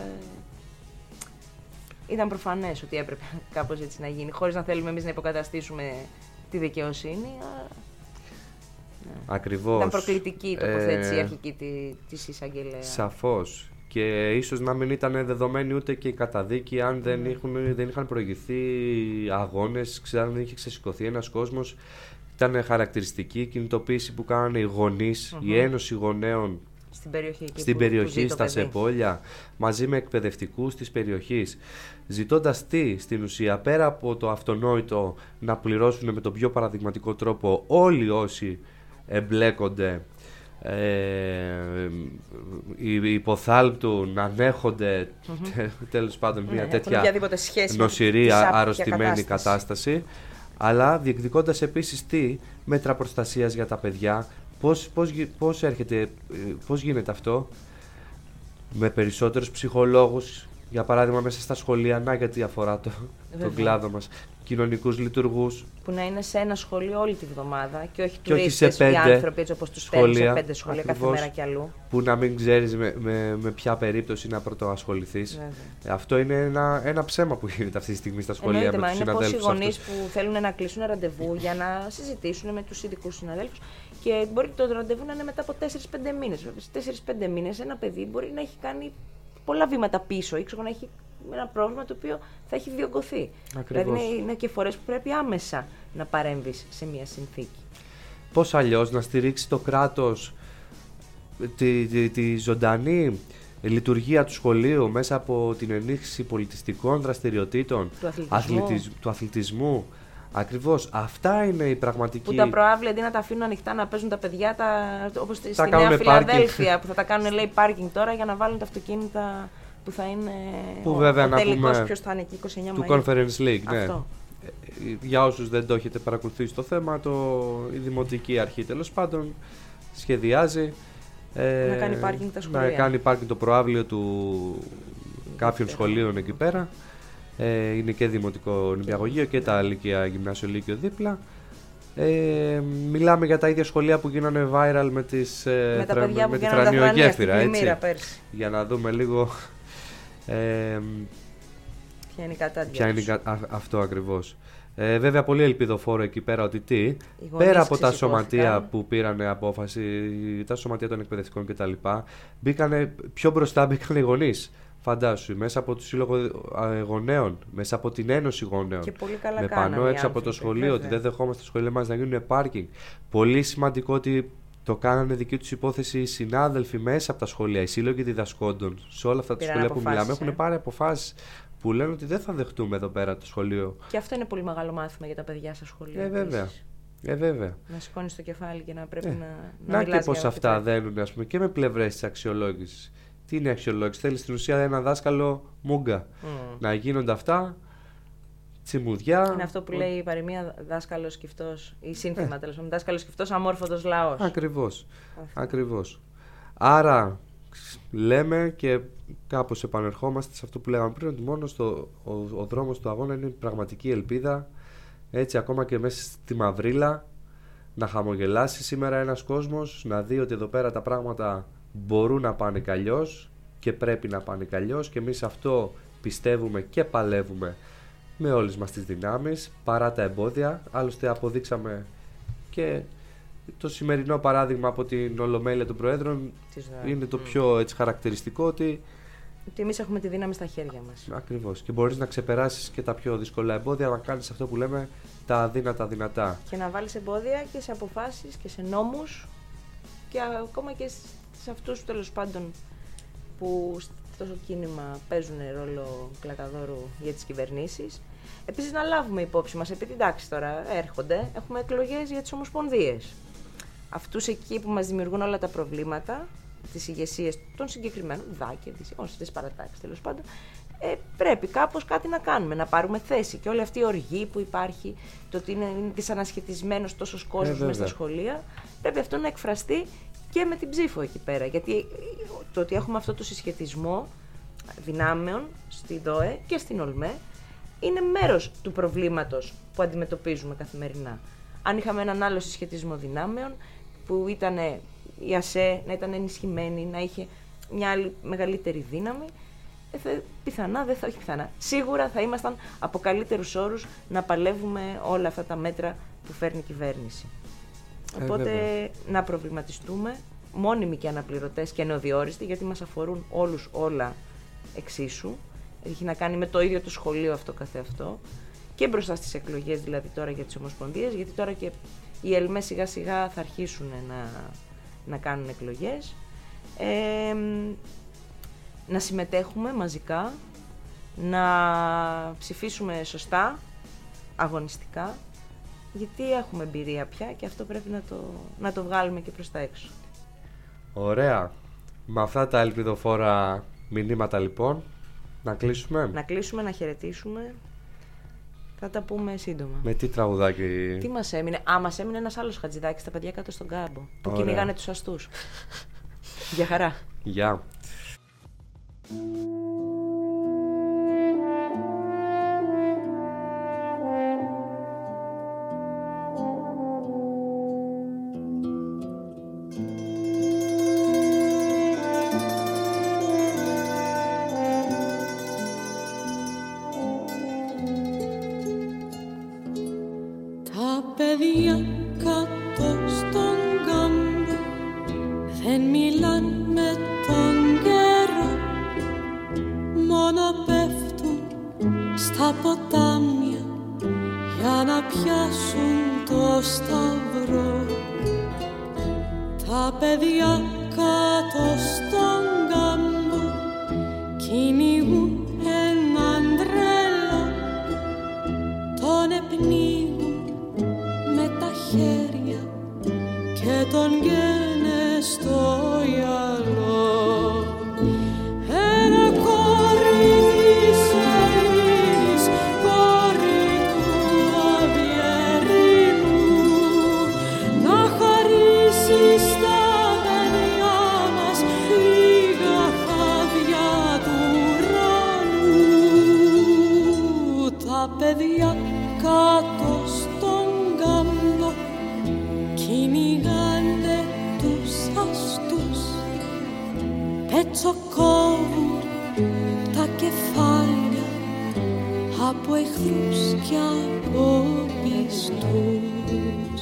Ήταν προφανές ότι έπρεπε κάπως έτσι να γίνει, χωρίς να θέλουμε εμείς να υποκαταστήσουμε τη δικαιοσύνη. Αλλά... Ακριβώς. Ήταν προκλητική η τοποθέτηση ε... αρχική της εισαγγελέα. Σαφώς. Και ίσως να μην ήταν δεδομένη ούτε και η καταδίκη αν δεν, mm. είχουν, δεν είχαν προηγηθεί αγώνες, αν δεν είχε ξεσηκωθεί ένας κόσμος. Ήταν χαρακτηριστική η κινητοποίηση που κάνανε οι γονείς, mm-hmm. η Ένωση Γονέων στην περιοχή, στην που, περιοχή που στα Σεπόλια, μαζί με εκπαιδευτικούς της περιοχής, ζητώντας τι στην ουσία, πέρα από το αυτονόητο να πληρώσουν με τον πιο παραδειγματικό τρόπο όλοι όσοι εμπλέκονται, ε, υποθάλπτου να ανέχονται mm-hmm. τε, τέλος πάντων μια ναι, τέτοια νοσηρή αρρωστημένη κατάσταση, αλλά διεκδικώντας επίσης τι, μέτρα προστασίας για τα παιδιά. Πώς, πώς, πώς, έρχεται, πώς γίνεται αυτό? Με περισσότερους ψυχολόγους Για παράδειγμα, μέσα στα σχολεία, να γιατί αφορά το, τον κλάδο μας. Κοινωνικούς λειτουργούς. Που να είναι σε ένα σχολείο όλη τη βδομάδα και όχι και τουρίστες ή άνθρωποι έτσι όπως τους στέλνουν σε πέντε σχολεία ακριβώς, κάθε μέρα κι αλλού. Που να μην ξέρεις με, με, με ποια περίπτωση να πρωτοασχοληθείς. Ε, αυτό είναι ένα, ένα ψέμα που γίνεται αυτή τη στιγμή στα σχολεία. Εννοείται, με τους είναι πόσοι γονείς αυτούς. που θέλουν να κλείσουν ραντεβού για να συζητήσουν με τους ειδικούς συναδέλφους. Και μπορεί το ραντεβού να είναι μετά από τέσσερις πέντε μήνες. Σε τέσσερις πέντε μήνες ένα παιδί μπορεί να έχει κάνει πολλά βήματα πίσω ή ξέρω, να έχει ένα πρόβλημα το οποίο θα έχει διωγγωθεί. Δηλαδή είναι, είναι και φορές που πρέπει άμεσα να παρέμβεις σε μια συνθήκη. Πώς αλλιώς να στηρίξει το κράτος τη, τη, τη ζωντανή λειτουργία του σχολείου μέσα από την ενίσχυση πολιτιστικών δραστηριοτήτων, του αθλητισμού. Αθλητισ, του αθλητισμού. Ακριβώς. Αυτά είναι οι πραγματικοί. Που τα προάβλη αντί να τα αφήνουν ανοιχτά να παίζουν τα παιδιά, τα, όπως στη Νέα Φιλαδέλφια, που θα τα κάνουν λέει πάρκινγκ τώρα για να βάλουν τα αυτοκίνητα που θα είναι. Που ο, βέβαια ο να τελικός πούμε, ποιος θα είναι εκεί, είκοσι εννέα του Μαΐου. Conference League, ναι. Αυτό. Για όσους δεν το έχετε παρακολουθήσει το θέμα, το, η Δημοτική Αρχή τέλος πάντων σχεδιάζει ε, να κάνει πάρκινγκ τα σχολεία. Να κάνει πάρκινγκ το προάβλιο του κάποιων σχολείων εκεί πέρα. Ε, είναι και δημοτικό νηπιαγωγείο και τα λύκεια, γυμνάσιο λύκειο δίπλα. Ε, μιλάμε για τα ίδια σχολεία που γίνανε viral με, τις, με τα παιδιά με που τη γίνανε θρανιογέφυρα, έτσι, για να δούμε λίγο ε, ποια είναι η κατάντια ποια είναι η, α, αυτό ακριβώς. Ε, βέβαια πολύ ελπιδοφόρο εκεί πέρα ότι τι, πέρα από τα σωματεία που πήραν απόφαση, τα σωματεία των εκπαιδευτικών κτλ, μπήκανε, πιο μπροστά μπήκαν οι γονείς. Φαντάσου, μέσα από το Σύλλογο Γονέων, μέσα από την Ένωση Γονέων. Και πολύ καλά με πανό έξω από το σχολείο, βέβαια, ότι δεν δεχόμαστε στα σχολεία μας να γίνουν πάρκινγκ. Πολύ σημαντικό ότι το κάνανε δική τους υπόθεση οι συνάδελφοι μέσα από τα σχολεία, οι σύλλογοι διδασκόντων. Σε όλα αυτά τα σχολεία που μιλάμε, έχουν πάρει αποφάσεις που λένε ότι δεν θα δεχτούμε εδώ πέρα το σχολείο. Και αυτό είναι πολύ μεγάλο μάθημα για τα παιδιά στα σχολεία. Ε, βέβαια. Ε, βέβαια. Να σηκώνεις το κεφάλι και να πρέπει ε. να, να, να και πως αυτά δένουν, ας πούμε, και με πλευρές της αξιολόγησης. Τι είναι η αξιολόγηση? Θέλει στην ουσία ένα δάσκαλο μούγκα. Mm. Να γίνονται αυτά, τσιμουδιά. Είναι αυτό που λέει η παροιμία δάσκαλος σκυφτός, ή σύνθημα ε. τέλος πάντων. Δάσκαλος σκυφτός, αμόρφωτος λαός. Ακριβώς. Ακριβώς. Άρα λέμε και κάπως επανερχόμαστε σε αυτό που λέγαμε πριν, ότι μόνο στο, ο, ο δρόμος του αγώνα είναι η πραγματική ελπίδα. Έτσι, ακόμα και μέσα στη μαυρίλα, να χαμογελάσει σήμερα ένας κόσμος, να δει ότι εδώ πέρα τα πράγματα μπορούν να πάνε καλλιώς και πρέπει να πάνε καλλιώς, και εμείς αυτό πιστεύουμε και παλεύουμε με όλες μας τις δυνάμεις παρά τα εμπόδια. Άλλωστε αποδείξαμε και το σημερινό παράδειγμα από την Ολομέλεια των Προέδρων είναι το πιο έτσι, χαρακτηριστικό, ότι ότι εμείς έχουμε τη δύναμη στα χέρια μας. Ακριβώς. Και μπορείς να ξεπεράσεις και τα πιο δύσκολα εμπόδια, να κάνεις αυτό που λέμε τα αδύνατα δυνατά. Και να βάλεις εμπόδια και σε αποφάσεις και σε νόμους και ακόμα και σε αυτούς τέλος πάντων που στο κίνημα παίζουν ρόλο κλακαδόρου για τις κυβερνήσεις. Επίσης να λάβουμε υπόψη μας, επειδή εντάξει τώρα έρχονται, έχουμε εκλογές για τις ομοσπονδίες. Αυτούς εκεί που μας δημιουργούν όλα τα προβλήματα, τις ηγεσίες των συγκεκριμένων, δάκια, τις παρατάξεις τέλος πάντων, ε, πρέπει κάπως κάτι να κάνουμε, να πάρουμε θέση. Και όλη αυτή η οργή που υπάρχει, το ότι είναι, είναι δυσανασχετισμένος τόσος κόσμος ε, μέσα στα σχολεία, πρέπει αυτό να εκφραστεί και με την ψήφο εκεί πέρα. Γιατί το ότι έχουμε αυτό το συσχετισμό δυνάμεων στη ΔΟΕ και στην ΟΛΜΕ είναι μέρος του προβλήματος που αντιμετωπίζουμε καθημερινά. Αν είχαμε έναν άλλο συσχετισμό δυνάμεων, που ήταν η ΑΣΕ να ήταν ενισχυμένη, να είχε μια άλλη μεγαλύτερη δύναμη, ε, θα, πιθανά, δεν θα, όχι πιθανά, σίγουρα θα ήμασταν από καλύτερους όρους να παλεύουμε όλα αυτά τα μέτρα που φέρνει η κυβέρνηση. Ε, Οπότε βέβαια. Να προβληματιστούμε, μόνιμοι και αναπληρωτές και νεοδιόριστοι, γιατί μας αφορούν όλους όλα εξίσου. Έχει να κάνει με το ίδιο το σχολείο αυτό καθεαυτό, και μπροστά στις εκλογές δηλαδή τώρα για τις ομοσπονδίες, γιατί τώρα και οι ΕΛΜΕ σιγά σιγά θα αρχίσουν να, να κάνουν εκλογές. Ε, να συμμετέχουμε μαζικά, να ψηφίσουμε σωστά, αγωνιστικά, γιατί έχουμε εμπειρία πια και αυτό πρέπει να το, να το βγάλουμε και προς τα έξω. Ωραία. Με αυτά τα ελπιδοφόρα μηνύματα λοιπόν, να κλείσουμε. Να κλείσουμε, να χαιρετήσουμε. Θα τα πούμε σύντομα. Με τι τραγουδάκι? Τι μας έμεινε? Α, μας έμεινε ένας άλλος Χατζηδάκης, τα παιδιά κάτω στον κάμπο, που κυνηγάνε τους αστούς. Για χαρά. Γεια. παιδιά κάτω στον κάμπο δεν μιλάν με τον καιρό, μόνο πέφτουν στα ποτάμια για να πιάσουν το σταυρό. Τα παιδιά κάτω στον κάμπο κυνηγούν έναν τρελό, τον επνίγουν με τα χέρια και τον γένε στο γυαλό. Ένα κόρη της Ελλήνης, κόρη του Αβιερινού, να χαρίσει στα παιδιά μας λίγα χάδια του ουρανού. Τα παιδιά κάτω στον κάμπο κυνηγάνε τους αστούς, πετσοκόβουν τα κεφάλια από εχθρούς κι από πιστούς.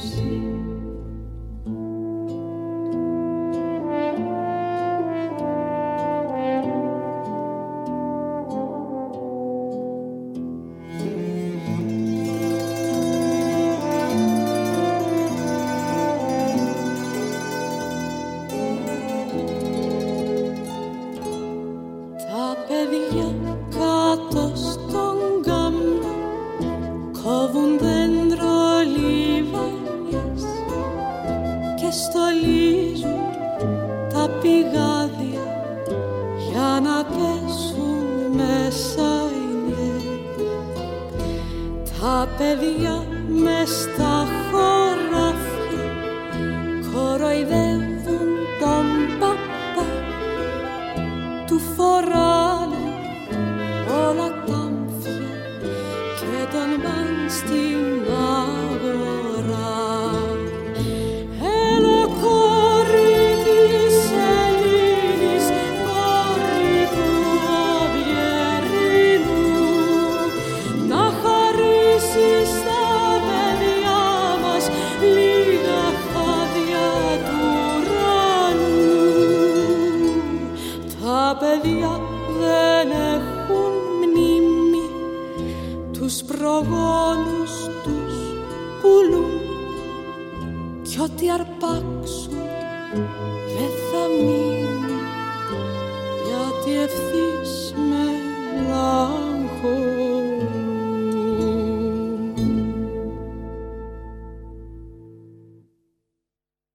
Κι ό,τι αρπάξουν δεν θα μείνει.